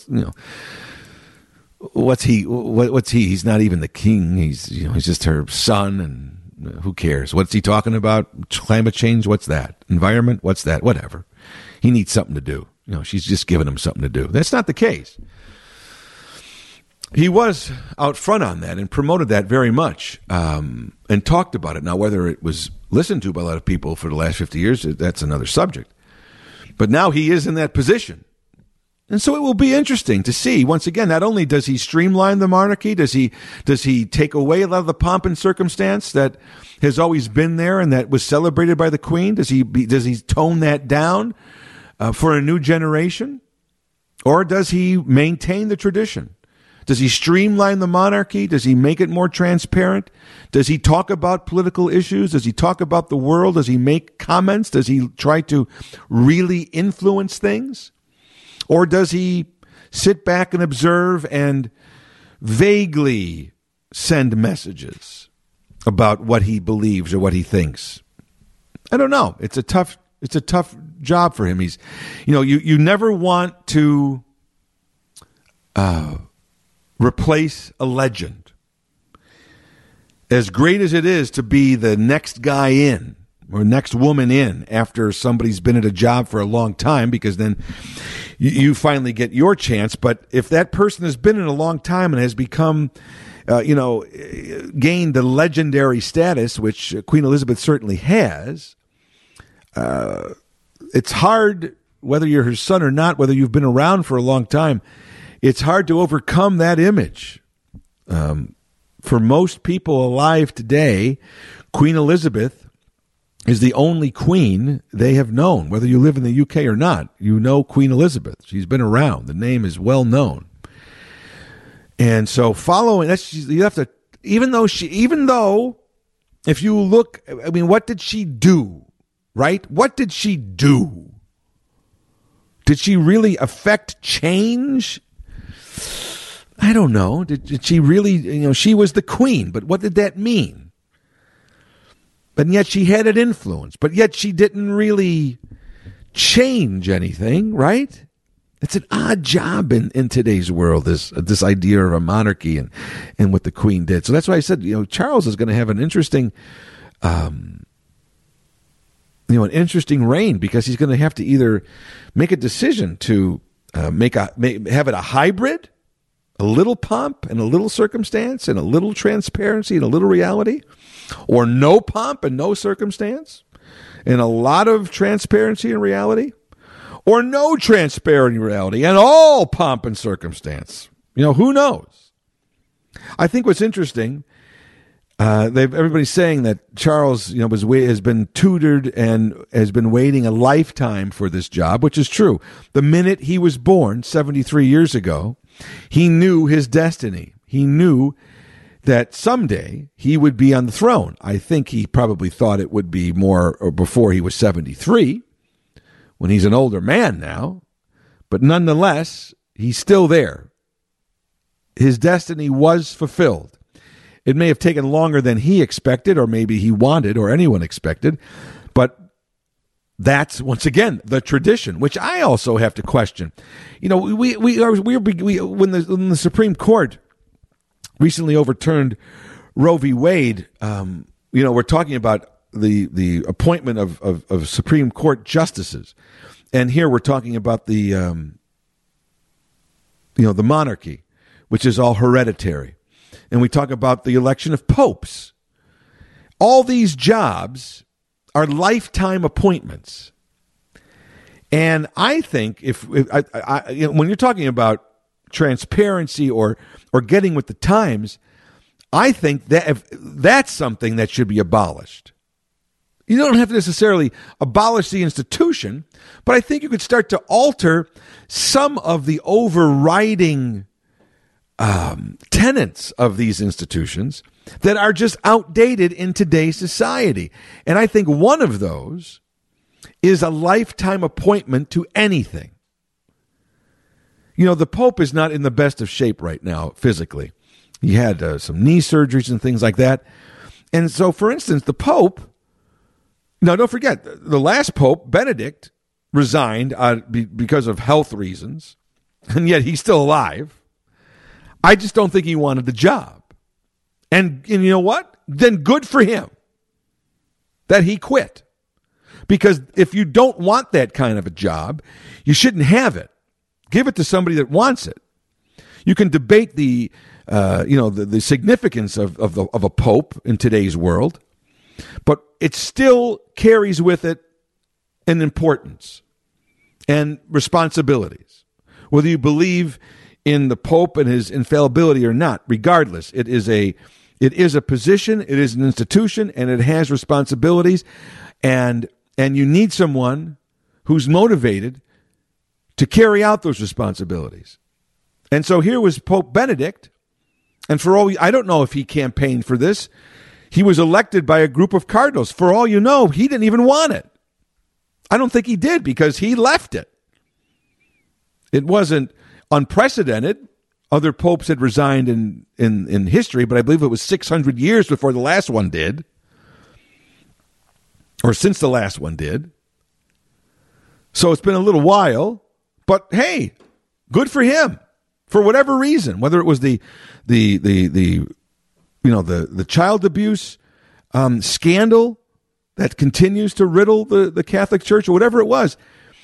S3: what's he? He's not even the king. He's just her son, and who cares? What's he talking about? Climate change? What's that? Environment? What's that? Whatever. He needs something to do. She's just giving him something to do. That's not the case. He was out front on that and promoted that very much, and talked about it. Now, whether it was listened to by a lot of people for the last 50 years, that's another subject. But now he is in that position. And so it will be interesting to see, once again, not only does he streamline the monarchy, does he take away a lot of the pomp and circumstance that has always been there and that was celebrated by the Queen? Does he tone that down for a new generation? Or does he maintain the tradition? Does he streamline the monarchy? Does he make it more transparent? Does he talk about political issues? Does he talk about the world? Does he make comments? Does he try to really influence things? Or does he sit back and observe and vaguely send messages about what he believes or what he thinks? I don't know. It's a tough job for him. He's, you never want to replace a legend. As great as it is to be the next guy in or next woman in after somebody's been at a job for a long time, because then you finally get your chance. But if that person has been in a long time and has become, gained the legendary status, which Queen Elizabeth certainly has, it's hard, whether you're her son or not, whether you've been around for a long time, it's hard to overcome that image. For most people alive today, Queen Elizabeth is the only queen they have known. Whether you live in the UK or not, you know Queen Elizabeth. She's been around. The name is well known. And so following that, you have to, even though if you look, I mean, what did she do? Right? What did she do? Did she really affect change? I don't know. Did she really, she was the queen, but what did that mean? But yet she had an influence, but yet she didn't really change anything, right? It's an odd job in today's world, this idea of a monarchy and what the queen did. So that's why I said, Charles is going to have an interesting, an interesting reign, because he's going to have to either make a decision to have it a hybrid, a little pomp and a little circumstance and a little transparency and a little reality, or no pomp and no circumstance and a lot of transparency and reality, or no transparency and reality and all pomp and circumstance. Who knows? I think what's interesting, everybody's saying that Charles, has been tutored and has been waiting a lifetime for this job, which is true. The minute he was born 73 years ago, he knew his destiny. He knew that someday he would be on the throne. I think he probably thought it would be more or before he was 73, when he's an older man now. But nonetheless, he's still there. His destiny was fulfilled. It may have taken longer than he expected, or maybe he wanted, or anyone expected, but that's, once again, the tradition, which I also have to question. When the Supreme Court recently overturned Roe v. Wade, we're talking about the appointment of Supreme Court justices, and here we're talking about the monarchy, which is all hereditary. And we talk about the election of popes. All these jobs are lifetime appointments. And I think when you're talking about transparency or getting with the times, I think that that's something that should be abolished. You don't have to necessarily abolish the institution, but I think you could start to alter some of the overriding tenets of these institutions that are just outdated in today's society. And I think one of those is a lifetime appointment to anything. The Pope is not in the best of shape right now physically. He had some knee surgeries and things like that. And so, for instance, the Pope, now don't forget, the last Pope, Benedict, resigned because of health reasons, and yet he's still alive. I just don't think he wanted the job. And you know what? Then good for him that he quit. Because if you don't want that kind of a job, you shouldn't have it. Give it to somebody that wants it. You can debate the significance of a pope in today's world, but it still carries with it an importance and responsibilities. Whether you believe in the Pope and his infallibility or not, regardless, it is a position, it is an institution, and it has responsibilities, and you need someone who's motivated to carry out those responsibilities. And so here was Pope Benedict, and for all, I don't know if he campaigned for this. He was elected by a group of cardinals. For all you know, he didn't even want it. I don't think he did because he left it. It wasn't unprecedented. Other popes had resigned in history, but I believe it was 600 years before the last one did, or since the last one did. So it's been a little while, but hey, good for him for whatever reason, whether it was the child abuse scandal that continues to riddle the Catholic Church, or whatever it was.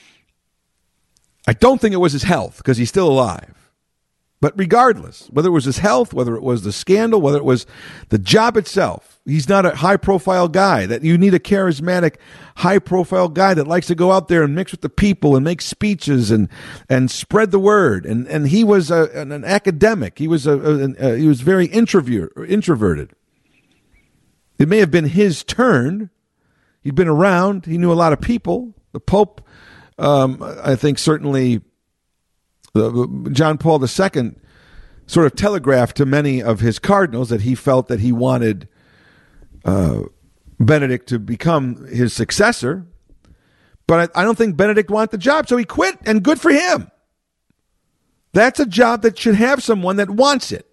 S3: I don't think it was his health, because he's still alive. But regardless, whether it was his health, whether it was the scandal, whether it was the job itself, he's not a high-profile guy. That you need a charismatic, high-profile guy that likes to go out there and mix with the people and make speeches and spread the word. And he was an academic. He was very introverted. It may have been his turn. He'd been around. He knew a lot of people. The Pope, I think, certainly. John Paul II sort of telegraphed to many of his cardinals that he felt that he wanted Benedict to become his successor. But I don't think Benedict wanted the job, so he quit, and good for him. That's a job that should have someone that wants it.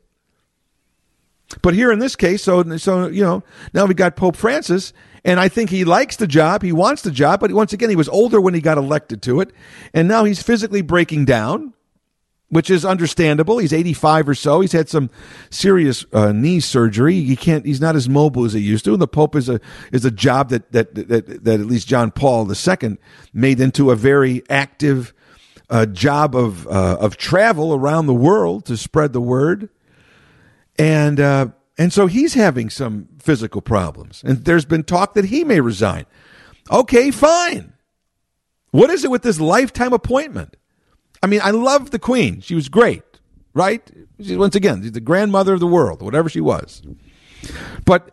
S3: But here in this case, so now we got Pope Francis, and I think he likes the job, he wants the job, but once again, he was older when he got elected to it, and now he's physically breaking down, which is understandable. He's 85 or so. He's had some serious knee surgery. He's not as mobile as he used to. And the Pope is a job that at least John Paul II made into a very active job of travel around the world to spread the word. And so he's having some physical problems. And there's been talk that he may resign. Okay, fine. What is it with this lifetime appointment? I mean, I love the Queen. She was great, right? Once again, she's the grandmother of the world, whatever she was. But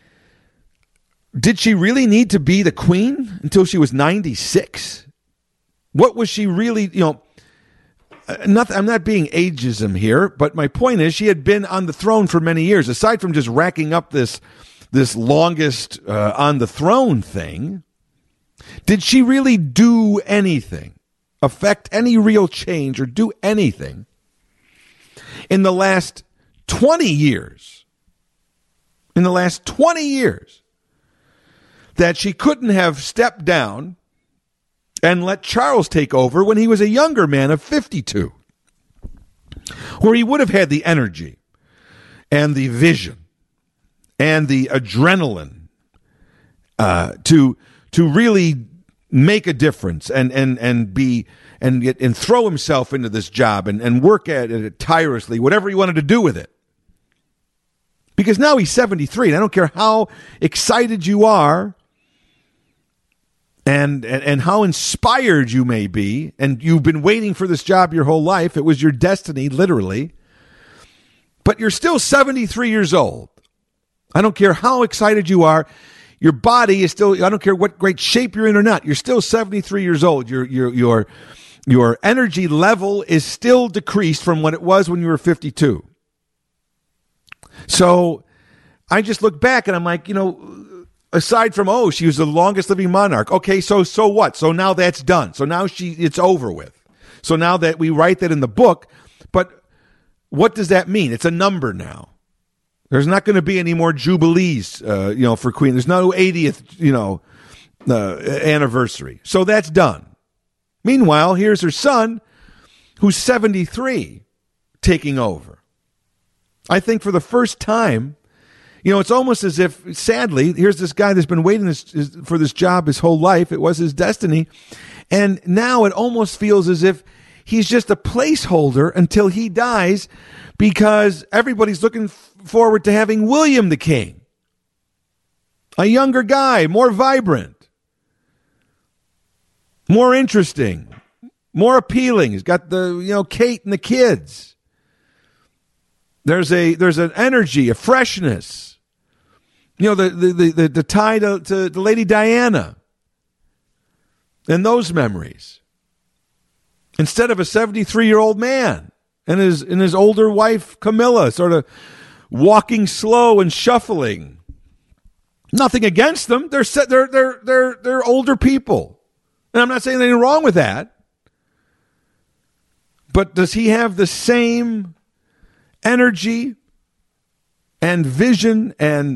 S3: did she really need to be the Queen until she was 96? What was she really, I'm not being ageism here, but my point is she had been on the throne for many years. Aside from just racking up this longest on the throne thing, did she really do anything? Affect any real change or do anything in the last 20 years, that she couldn't have stepped down and let Charles take over when he was a younger man of 52, where he would have had the energy and the vision and the adrenaline to really make a difference and throw himself into this job and work at it tirelessly, whatever he wanted to do with it. Because now he's 73, and I don't care how excited you are and how inspired you may be, and you've been waiting for this job your whole life. It was your destiny, literally. But you're still 73 years old. I don't care how excited you are. Your body is still, I don't care what great shape you're in or not, you're still 73 years old. Your energy level is still decreased from what it was when you were 52. So I just look back and I'm like, aside from, she was the longest living monarch. Okay, so what? So now that's done. So now it's over with. So now that we write that in the book, but what does that mean? It's a number now. There's not going to be any more jubilees, for Queen. There's no 80th, anniversary. So that's done. Meanwhile, here's her son, who's 73, taking over. I think for the first time, it's almost as if, sadly, here's this guy that's been waiting for this job his whole life. It was his destiny. And now it almost feels as if he's just a placeholder until he dies, because everybody's looking forward to having William the King, a younger guy, more vibrant, more interesting, more appealing. He's got the Kate and the kids. There's an energy, a freshness. The tie to Lady Diana and those memories, instead of a 73-year-old man and his older wife Camilla, sort of walking slow and shuffling. Nothing against them. They're older people. And I'm not saying anything wrong with that. But does he have the same energy and vision and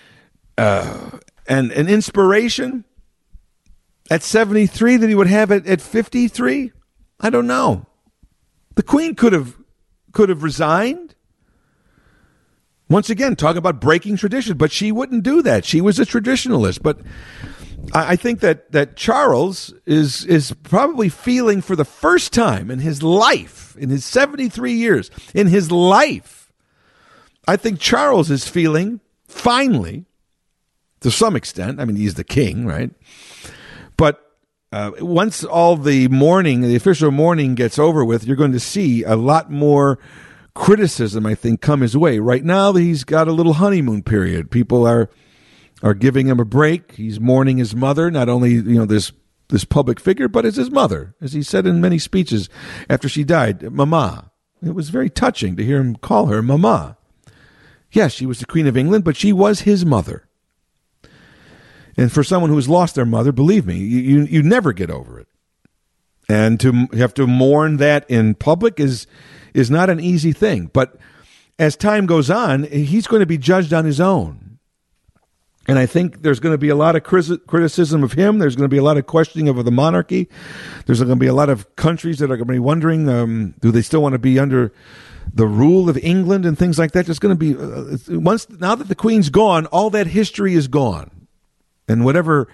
S3: inspiration at 73 that he would have at 53? I don't know. The Queen could have resigned. Once again, talking about breaking tradition, but she wouldn't do that. She was a traditionalist. But I think that Charles is probably feeling for the first time in his life, in his 73 years, in his life, I think Charles is feeling, finally, to some extent, I mean, he's the king, right? But once all the mourning, the official mourning gets over with, you're going to see a lot more criticism, I think, come his way. Right now, he's got a little honeymoon period. People are giving him a break. He's mourning his mother, not only this public figure, but as his mother, as he said in many speeches after she died, Mama. It was very touching to hear him call her Mama. Yes, she was the Queen of England, but she was his mother. And for someone who has lost their mother, believe me, you never get over it. And to have to mourn that in public is not an easy thing. But as time goes on, he's going to be judged on his own. And I think there's going to be a lot of criticism of him. There's going to be a lot of questioning of the monarchy. There's going to be a lot of countries that are going to be wondering, do they still want to be under the rule of England and things like that? There's going to be, now that the Queen's gone, all that history is gone. And whatever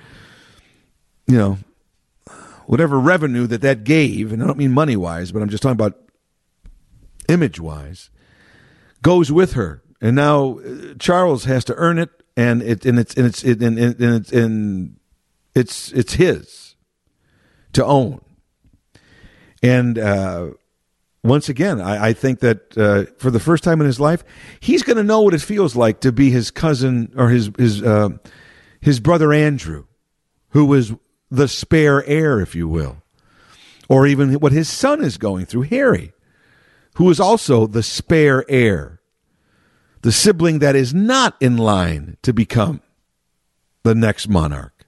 S3: revenue that gave, and I don't mean money-wise, but I'm just talking about image-wise, goes with her. And now Charles has to earn it, and it's his to own. And once again, I think that for the first time in his life, he's going to know what it feels like to be his cousin or his brother Andrew, who was the spare heir, if you will, or even what his son is going through, Harry, who is also the spare heir, the sibling that is not in line to become the next monarch.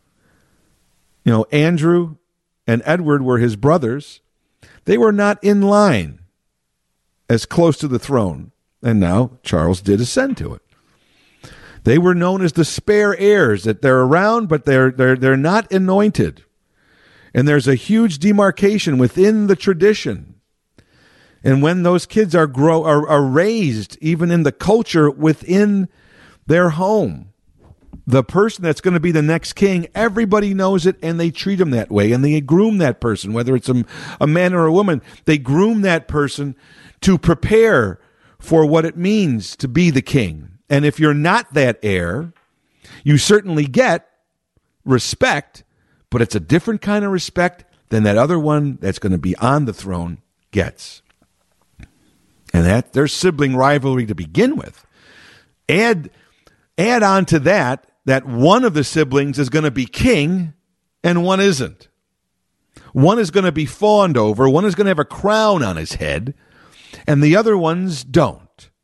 S3: Andrew and Edward were his brothers. They were not in line as close to the throne, and now Charles did ascend to it. They were known as the spare heirs, that they're around, but they're not anointed. And there's a huge demarcation within the tradition. And when those kids are raised, even in the culture within their home, the person that's going to be the next king, everybody knows it, and they treat him that way. And they groom that person, whether it's a man or a woman. They groom that person to prepare for what it means to be the king. And if you're not that heir, you certainly get respect, but it's a different kind of respect than that other one that's going to be on the throne gets. And that there's sibling rivalry to begin with. Add on to that one of the siblings is going to be king and one isn't. One is going to be fawned over, one is going to have a crown on his head, and the other ones don't.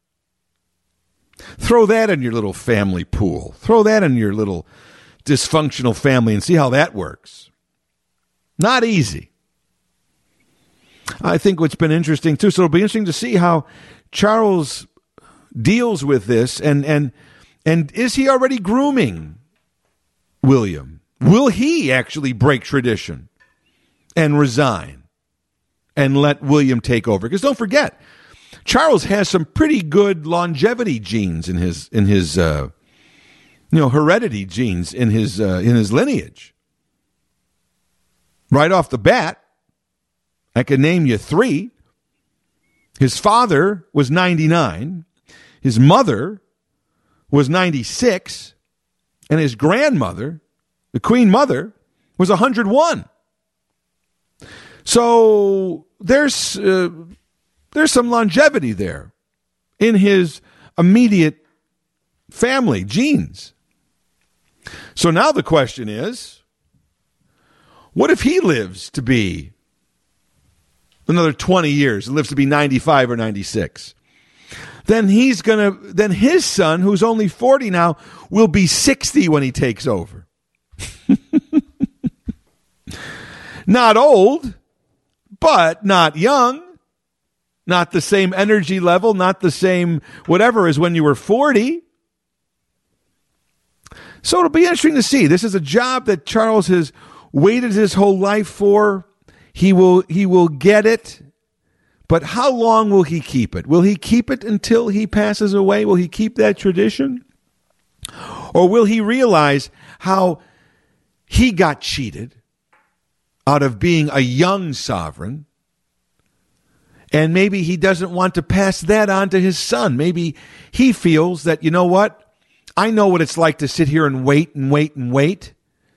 S3: Throw that in your little family pool. Throw that in your little dysfunctional family and see how that works. Not easy. I think what's been interesting, too, so it'll be interesting to see how Charles deals with this, and is he already grooming William? Will he actually break tradition and resign and let William take over? Because don't forget, Charles has some pretty good longevity genes in his heredity genes in his lineage. Right off the bat, I can name you 3. His father was 99, his mother was 96, and his grandmother, the Queen Mother, was 101. So there's some longevity there in his immediate family genes. So now the question is, what if he lives to be another 20 years, lives to be 95 or 96. Then his son, who's only 40 now, will be 60 when he takes over. Not old, but not young. Not the same energy level, not the same whatever as when you were 40. So it'll be interesting to see. This is a job that Charles has waited his whole life for. He will get it. But how long will he keep it? Will he keep it until he passes away? Will he keep that tradition? Or will he realize how he got cheated out of being a young sovereign? And maybe he doesn't want to pass that on to his son. Maybe he feels that, you know what? I know what it's like to sit here and wait and wait and wait.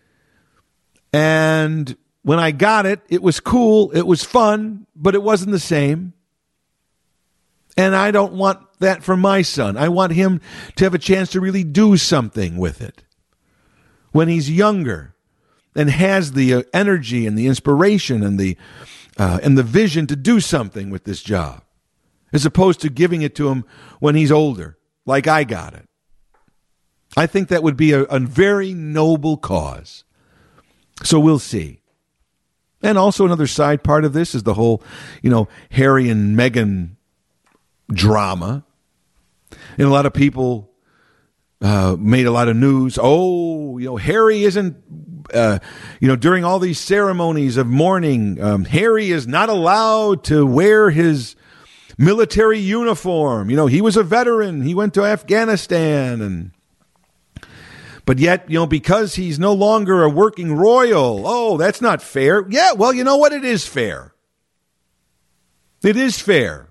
S3: And when I got it, it was cool, it was fun, but it wasn't the same. And I don't want that for my son. I want him to have a chance to really do something with it when he's younger and has the energy and the inspiration and the vision to do something with this job, as opposed to giving it to him when he's older, like I got it. I think that would be a very noble cause. So we'll see. And also another side part of this is the whole, Harry and Meghan drama. And a lot of people made a lot of news. Harry isn't, during all these ceremonies of mourning, Harry is not allowed to wear his military uniform. He was a veteran. He went to Afghanistan but yet, because he's no longer a working royal, that's not fair. Yeah, well, you know what? It is fair. It is fair.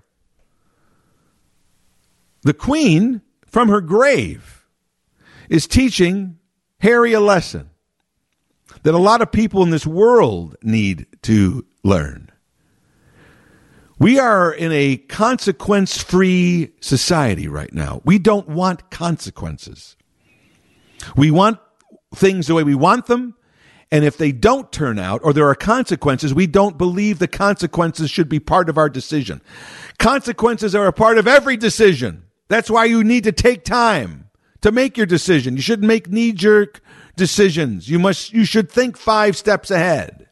S3: The Queen, from her grave, is teaching Harry a lesson that a lot of people in this world need to learn. We are in a consequence-free society right now. We don't want consequences. We want things the way we want them, and if they don't turn out, or there are consequences, we don't believe the consequences should be part of our decision. Consequences are a part of every decision. That's why you need to take time to make your decision. You shouldn't make knee-jerk decisions. You should think 5 steps ahead.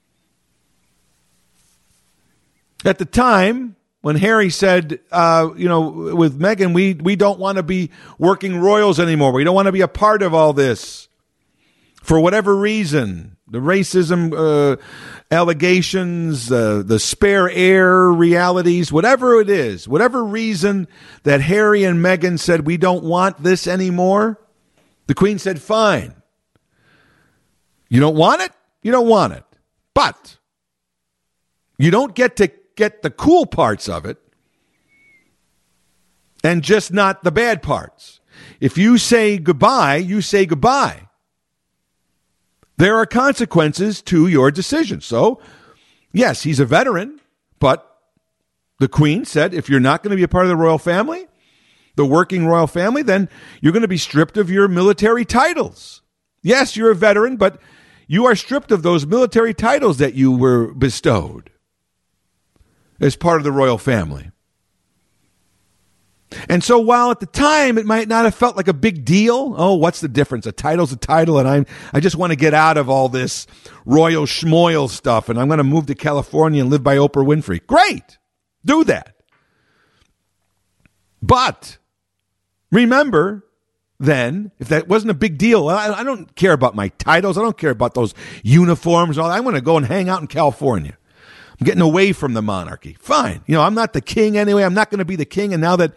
S3: At the time when Harry said, with Meghan, we don't want to be working royals anymore. We don't want to be a part of all this. For whatever reason, the racism allegations, the spare heir realities, whatever it is, whatever reason that Harry and Meghan said, we don't want this anymore, the Queen said, fine. You don't want it? You don't want it. But you don't get to get the cool parts of it and just not the bad parts. If you say goodbye, you say goodbye. There are consequences to your decision. So, yes, he's a veteran, but the Queen said if you're not going to be a part of the royal family, the working royal family, then you're going to be stripped of your military titles. Yes, you're a veteran, but you are stripped of those military titles that you were bestowed as part of the royal family. And so while at the time it might not have felt like a big deal, what's the difference? A title's a title, and I just want to get out of all this royal schmoil stuff, and I'm going to move to California and live by Oprah Winfrey. Great! Do that. But remember, then, if that wasn't a big deal, I don't care about my titles. I don't care about those uniforms. I want to go and hang out in California. I'm getting away from the monarchy. Fine. I'm not the king anyway. I'm not going to be the king. And now that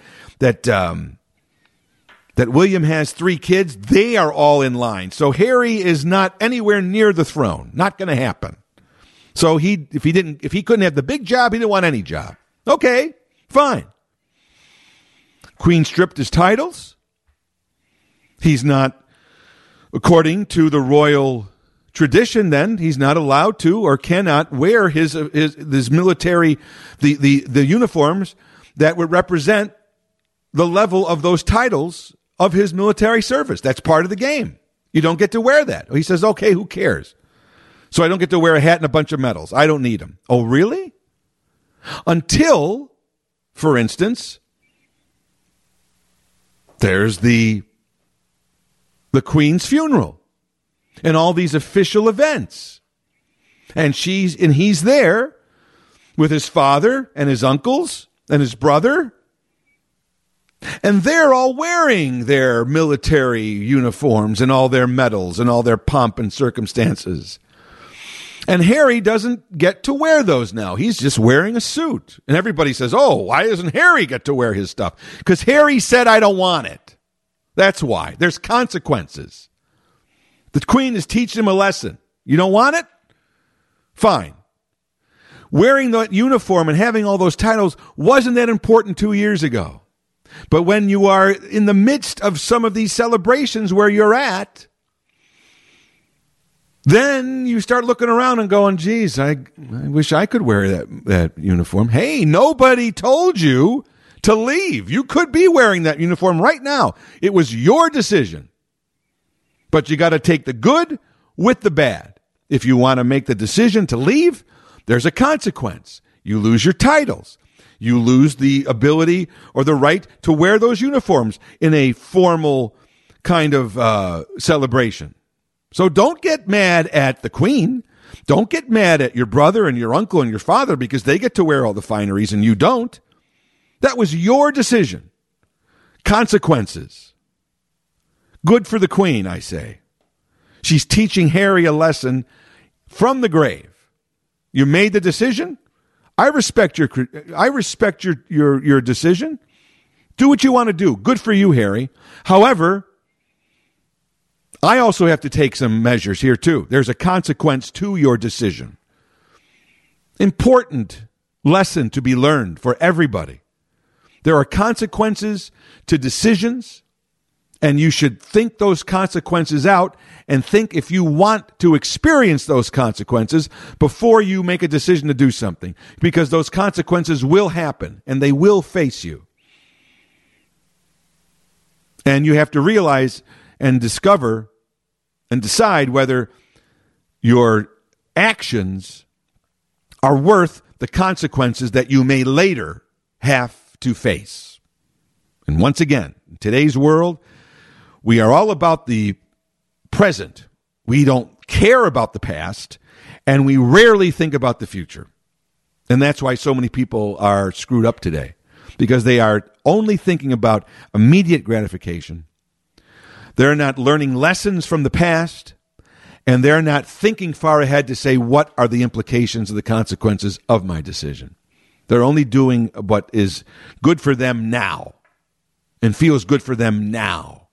S3: William has 3 kids, they are all in line. So Harry is not anywhere near the throne. Not going to happen. So if he couldn't have the big job, he didn't want any job. Okay, fine. Queen stripped his titles. He's not, according to the royal tradition, then he's not allowed to or cannot wear his military, the uniforms that would represent the level of those titles of his military service. That's part of the game. You don't get to wear that. He says, okay, who cares? So I don't get to wear a hat and a bunch of medals. I don't need them. Oh, really? Until, for instance, there's the Queen's funeral and all these official events. And he's there with his father and his uncles and his brother. And they're all wearing their military uniforms and all their medals and all their pomp and circumstances. And Harry doesn't get to wear those now. He's just wearing a suit. And everybody says, oh, why doesn't Harry get to wear his stuff? Because Harry said, I don't want it. That's why. There's consequences. The Queen is teaching him a lesson. You don't want it? Fine. Wearing that uniform and having all those titles wasn't that important 2 years ago. But when you are in the midst of some of these celebrations where you're at, then you start looking around and going, geez, I wish I could wear that uniform. Hey, nobody told you to leave. You could be wearing that uniform right now. It was your decision. But you got to take the good with the bad. If you want to make the decision to leave, there's a consequence. You lose your titles. You lose the ability or the right to wear those uniforms in a formal kind of celebration. So don't get mad at the Queen. Don't get mad at your brother and your uncle and your father because they get to wear all the fineries and you don't. That was your decision. Consequences. Good for the Queen, I say. She's teaching Harry a lesson from the grave. You made the decision. I respect your decision. Do what you want to do. Good for you, Harry. However, I also have to take some measures here, too. There's a consequence to your decision. Important lesson to be learned for everybody. There are consequences to decisions, and you should think those consequences out and think if you want to experience those consequences before you make a decision to do something, because those consequences will happen, and they will face you. And you have to realize and discover and decide whether your actions are worth the consequences that you may later have to face. And once again, in today's world, we are all about the present. We don't care about the past, and we rarely think about the future. And that's why so many people are screwed up today, because they are only thinking about immediate gratification. They're not learning lessons from the past, and they're not thinking far ahead to say, what are the implications of the consequences of my decision? They're only doing what is good for them now and feels good for them now.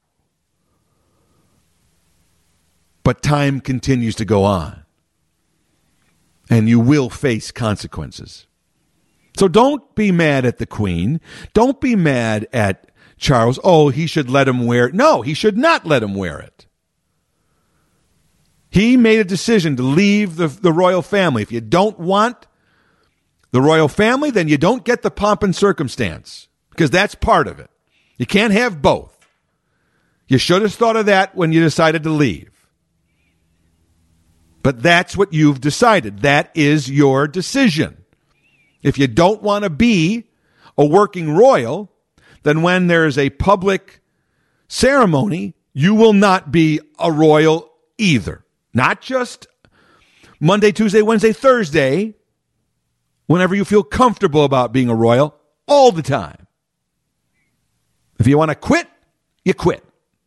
S3: But time continues to go on, and you will face consequences. So don't be mad at the Queen. Don't be mad at Charles. Oh, he should let him wear it. No, he should not let him wear it. He made a decision to leave the royal family. If you don't want the royal family, then you don't get the pomp and circumstance, because that's part of it. You can't have both. You should have thought of that when you decided to leave. But that's what you've decided. That is your decision. If you don't want to be a working royal, then when there is a public ceremony, you will not be a royal either. Not just Monday, Tuesday, Wednesday, Thursday, whenever you feel comfortable about being a royal, all the time. If you want to quit, you quit.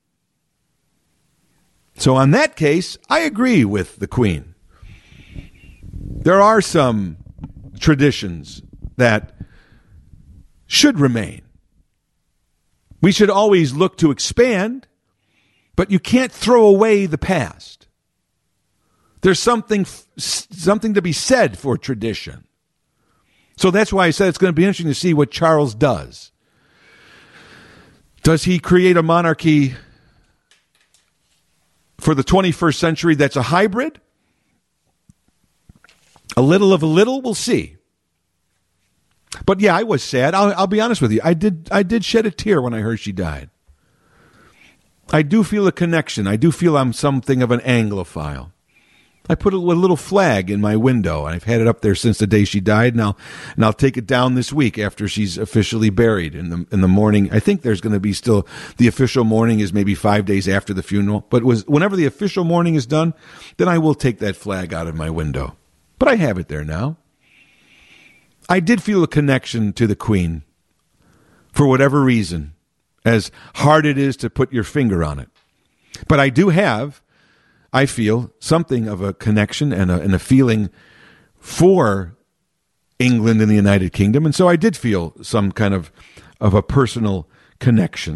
S3: So on that case, I agree with the Queen. There are some traditions that should remain. We should always look to expand, but you can't throw away the past. There's something to be said for tradition. So that's why I said it's going to be interesting to see what Charles does. Does he create a monarchy for the 21st century that's a hybrid? A little of a little, we'll see. But yeah, I was sad. I'll be honest with you. I did shed a tear when I heard she died. I do feel a connection. I do feel I'm something of an Anglophile. I put a little flag in my window. I've had it up there since the day she died. And I'll take it down this week after she's officially buried in the morning. I think there's going to be still the official mourning is maybe 5 days after the funeral. But whenever the official mourning is done, then I will take that flag out of my window. But I have it there now. I did feel a connection to the Queen for whatever reason, as hard it is to put your finger on it. But I do have, I feel, something of a connection and a feeling for England and the United Kingdom. And so I did feel some kind of a personal connection.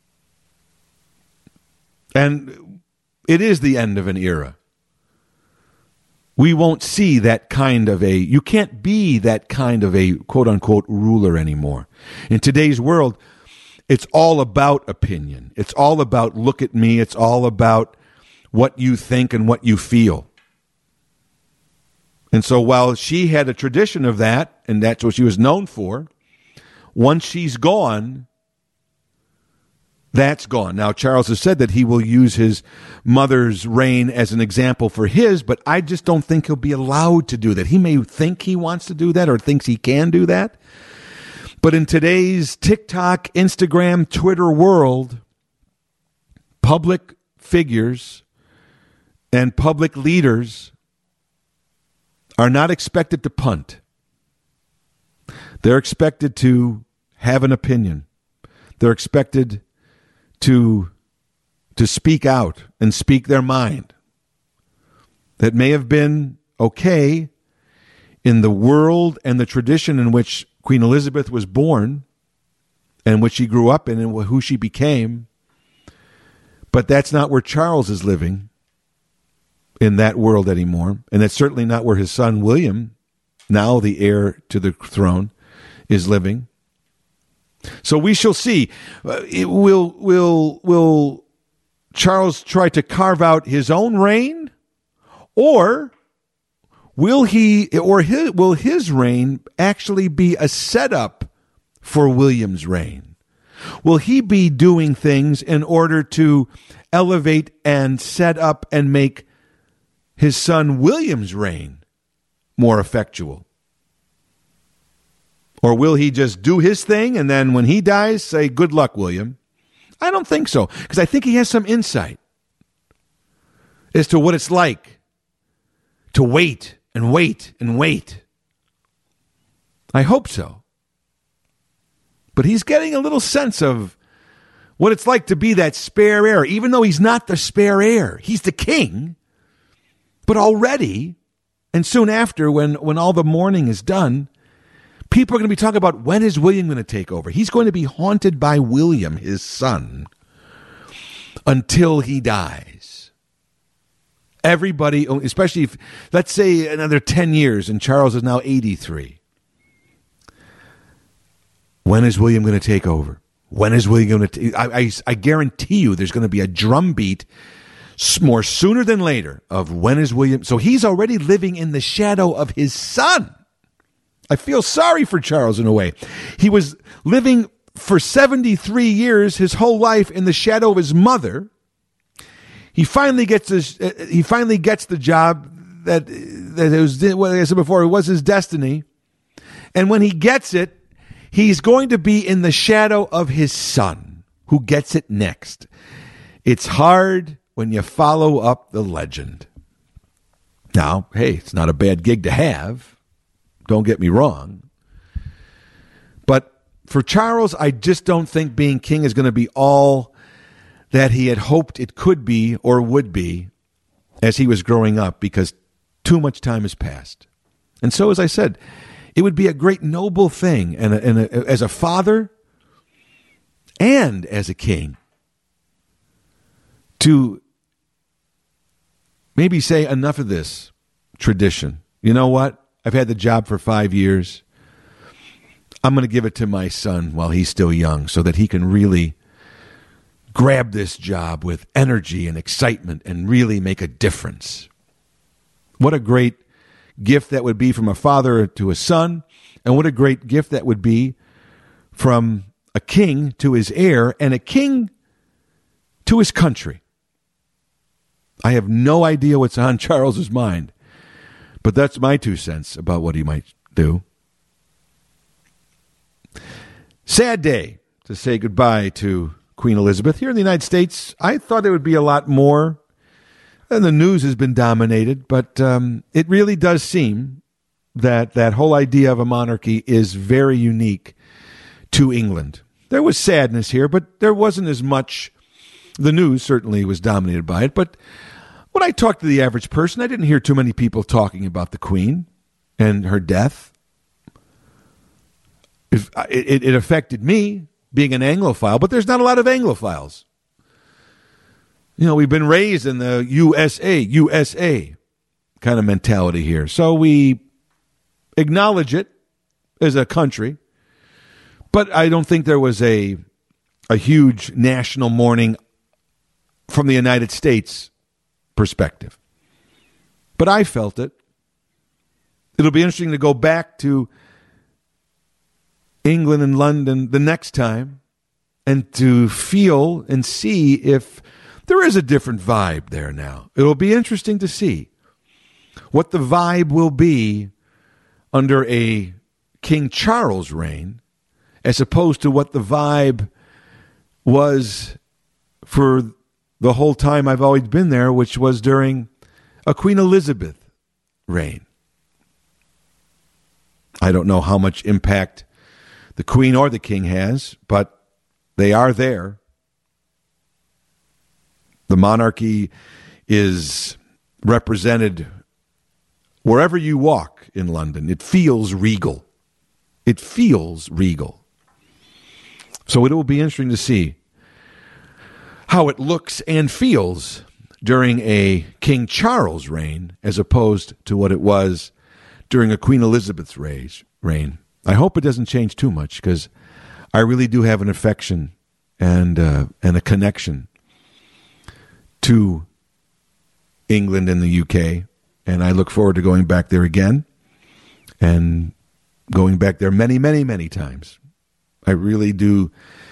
S3: And it is the end of an era. We won't see that kind of you can't be that kind of a quote-unquote ruler anymore. In today's world, it's all about opinion. It's all about look at me. It's all about what you think and what you feel. And so while she had a tradition of that, and that's what she was known for, once she's gone, that's gone. Now, Charles has said that he will use his mother's reign as an example for his, but I just don't think he'll be allowed to do that. He may think he wants to do that or thinks he can do that. But in today's TikTok, Instagram, Twitter world, public figures and public leaders are not expected to punt. They're expected to have an opinion. They're expected to speak out and speak their mind. That may have been okay in the world and the tradition in which Queen Elizabeth was born and which she grew up in and who she became. But that's not where Charles is living in that world anymore. And that's certainly not where his son William, now the heir to the throne, is living. So we shall see. Will Charles try to carve out his own reign, or will his reign actually be a setup for William's reign? Will he be doing things in order to elevate and set up and make his son William's reign more effectual? Or will he just do his thing and then when he dies say, good luck, William? I don't think so, because I think he has some insight as to what it's like to wait and wait and wait. I hope so. But he's getting a little sense of what it's like to be that spare heir, even though he's not the spare heir. He's the king. But already, and soon after, when all the mourning is done, people are going to be talking about when is William going to take over. He's going to be haunted by William, his son, until he dies. Everybody, especially if, let's say, another 10 years, and Charles is now 83. When is William going to take over? When is William going to... I guarantee you there's going to be a drumbeat more sooner than later of when is William... So he's already living in the shadow of his son. I feel sorry for Charles in a way. He was living for 73 years, his whole life, in the shadow of his mother. He finally gets the job that it was, what I said before, it was his destiny. And when he gets it, he's going to be in the shadow of his son, who gets it next. It's hard when you follow up the legend. Now, hey, it's not a bad gig to have. Don't get me wrong. But for Charles, I just don't think being king is going to be all that he had hoped it could be or would be as he was growing up, because too much time has passed. And so, as I said, it would be a great noble thing, and as a father and as a king, to maybe say enough of this tradition. You know what? I've had the job for 5 years. I'm going to give it to my son while he's still young so that he can really grab this job with energy and excitement and really make a difference. What a great gift that would be from a father to a son, and what a great gift that would be from a king to his heir and a king to his country. I have no idea what's on Charles's mind, but that's my 2 cents about what he might do. Sad day to say goodbye to Queen Elizabeth. Here in the United States, I thought it would be a lot more, and the news has been dominated, but it really does seem that whole idea of a monarchy is very unique to England. There was sadness here, but there wasn't as much. The news certainly was dominated by it, but when I talked to the average person, I didn't hear too many people talking about the Queen and her death. It affected me, being an Anglophile, but there's not a lot of Anglophiles. You know, we've been raised in the USA kind of mentality here. So we acknowledge it as a country, but I don't think there was a huge national mourning from the United States perspective. But I felt it. It'll be interesting to go back to England and London the next time and to feel and see if there is a different vibe there now. It'll be interesting to see what the vibe will be under a King Charles reign as opposed to what the vibe was for the whole time I've always been there, which was during a Queen Elizabeth reign. I don't know how much impact the Queen or the King has, but they are there. The monarchy is represented wherever you walk in London. It feels regal. It feels regal. So it will be interesting to see how it looks and feels during a King Charles reign as opposed to what it was during a Queen Elizabeth's reign. I hope it doesn't change too much because I really do have an affection and a connection to England and the UK, and I look forward to going back there again and going back there many, many, many times. I really do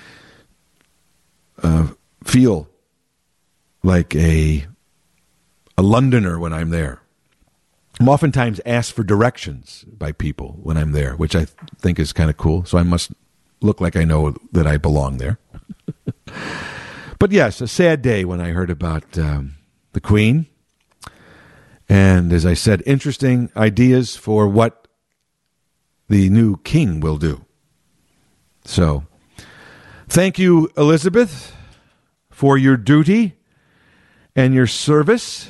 S3: feel like a Londoner when I'm there. I'm oftentimes asked for directions by people when I'm there, which I think is kind of cool. So I must look like I know that I belong there. But yes, a sad day when I heard about the Queen. And as I said, interesting ideas for what the new king will do. So thank you, Elizabeth, for your duty and your service.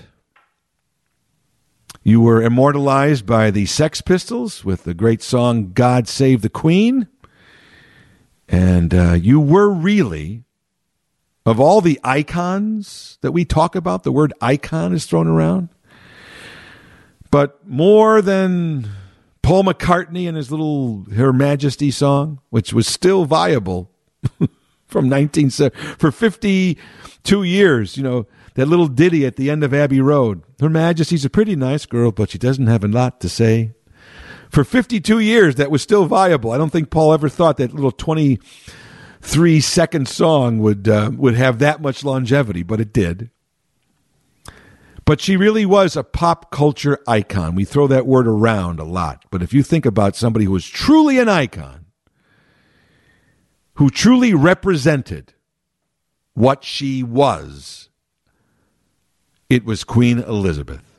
S3: You were immortalized by the Sex Pistols with the great song God Save the Queen. And you were really, of all the icons that we talk about, the word icon is thrown around. But more than Paul McCartney and his little Her Majesty song, which was still viable from 1970 for 52 years, you know, that little ditty at the end of Abbey Road. Her Majesty's a pretty nice girl, but she doesn't have a lot to say. For 52 years, that was still viable. I don't think Paul ever thought that little 23-second song would have that much longevity, but it did. But she really was a pop culture icon. We throw that word around a lot. But if you think about somebody who was truly an icon, who truly represented what she was, it was Queen Elizabeth.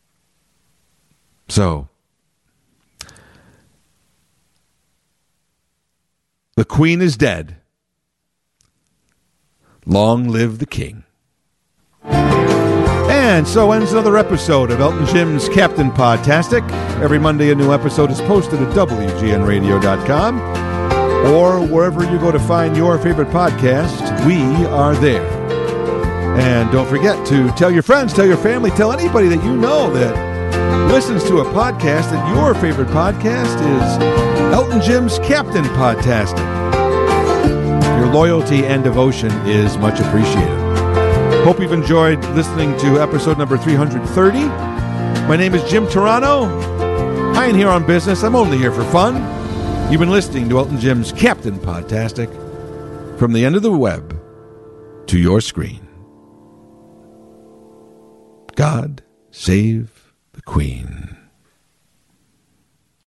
S3: So, the Queen is dead. Long live the King. And so ends another episode of Elton Jim's Captain Podtastic. Every Monday a new episode is posted at WGNradio.com or wherever you go to find your favorite podcast. We are there. And don't forget to tell your friends, tell your family, tell anybody that you know that listens to a podcast that your favorite podcast is Elton Jim's Captain Podtastic. Your loyalty and devotion is much appreciated. Hope you've enjoyed listening to episode number 330. My name is Jim Turano. I ain't here on business. I'm only here for fun. You've been listening to Elton Jim's Captain Podtastic, from the end of the web to your screen. God save the Queen.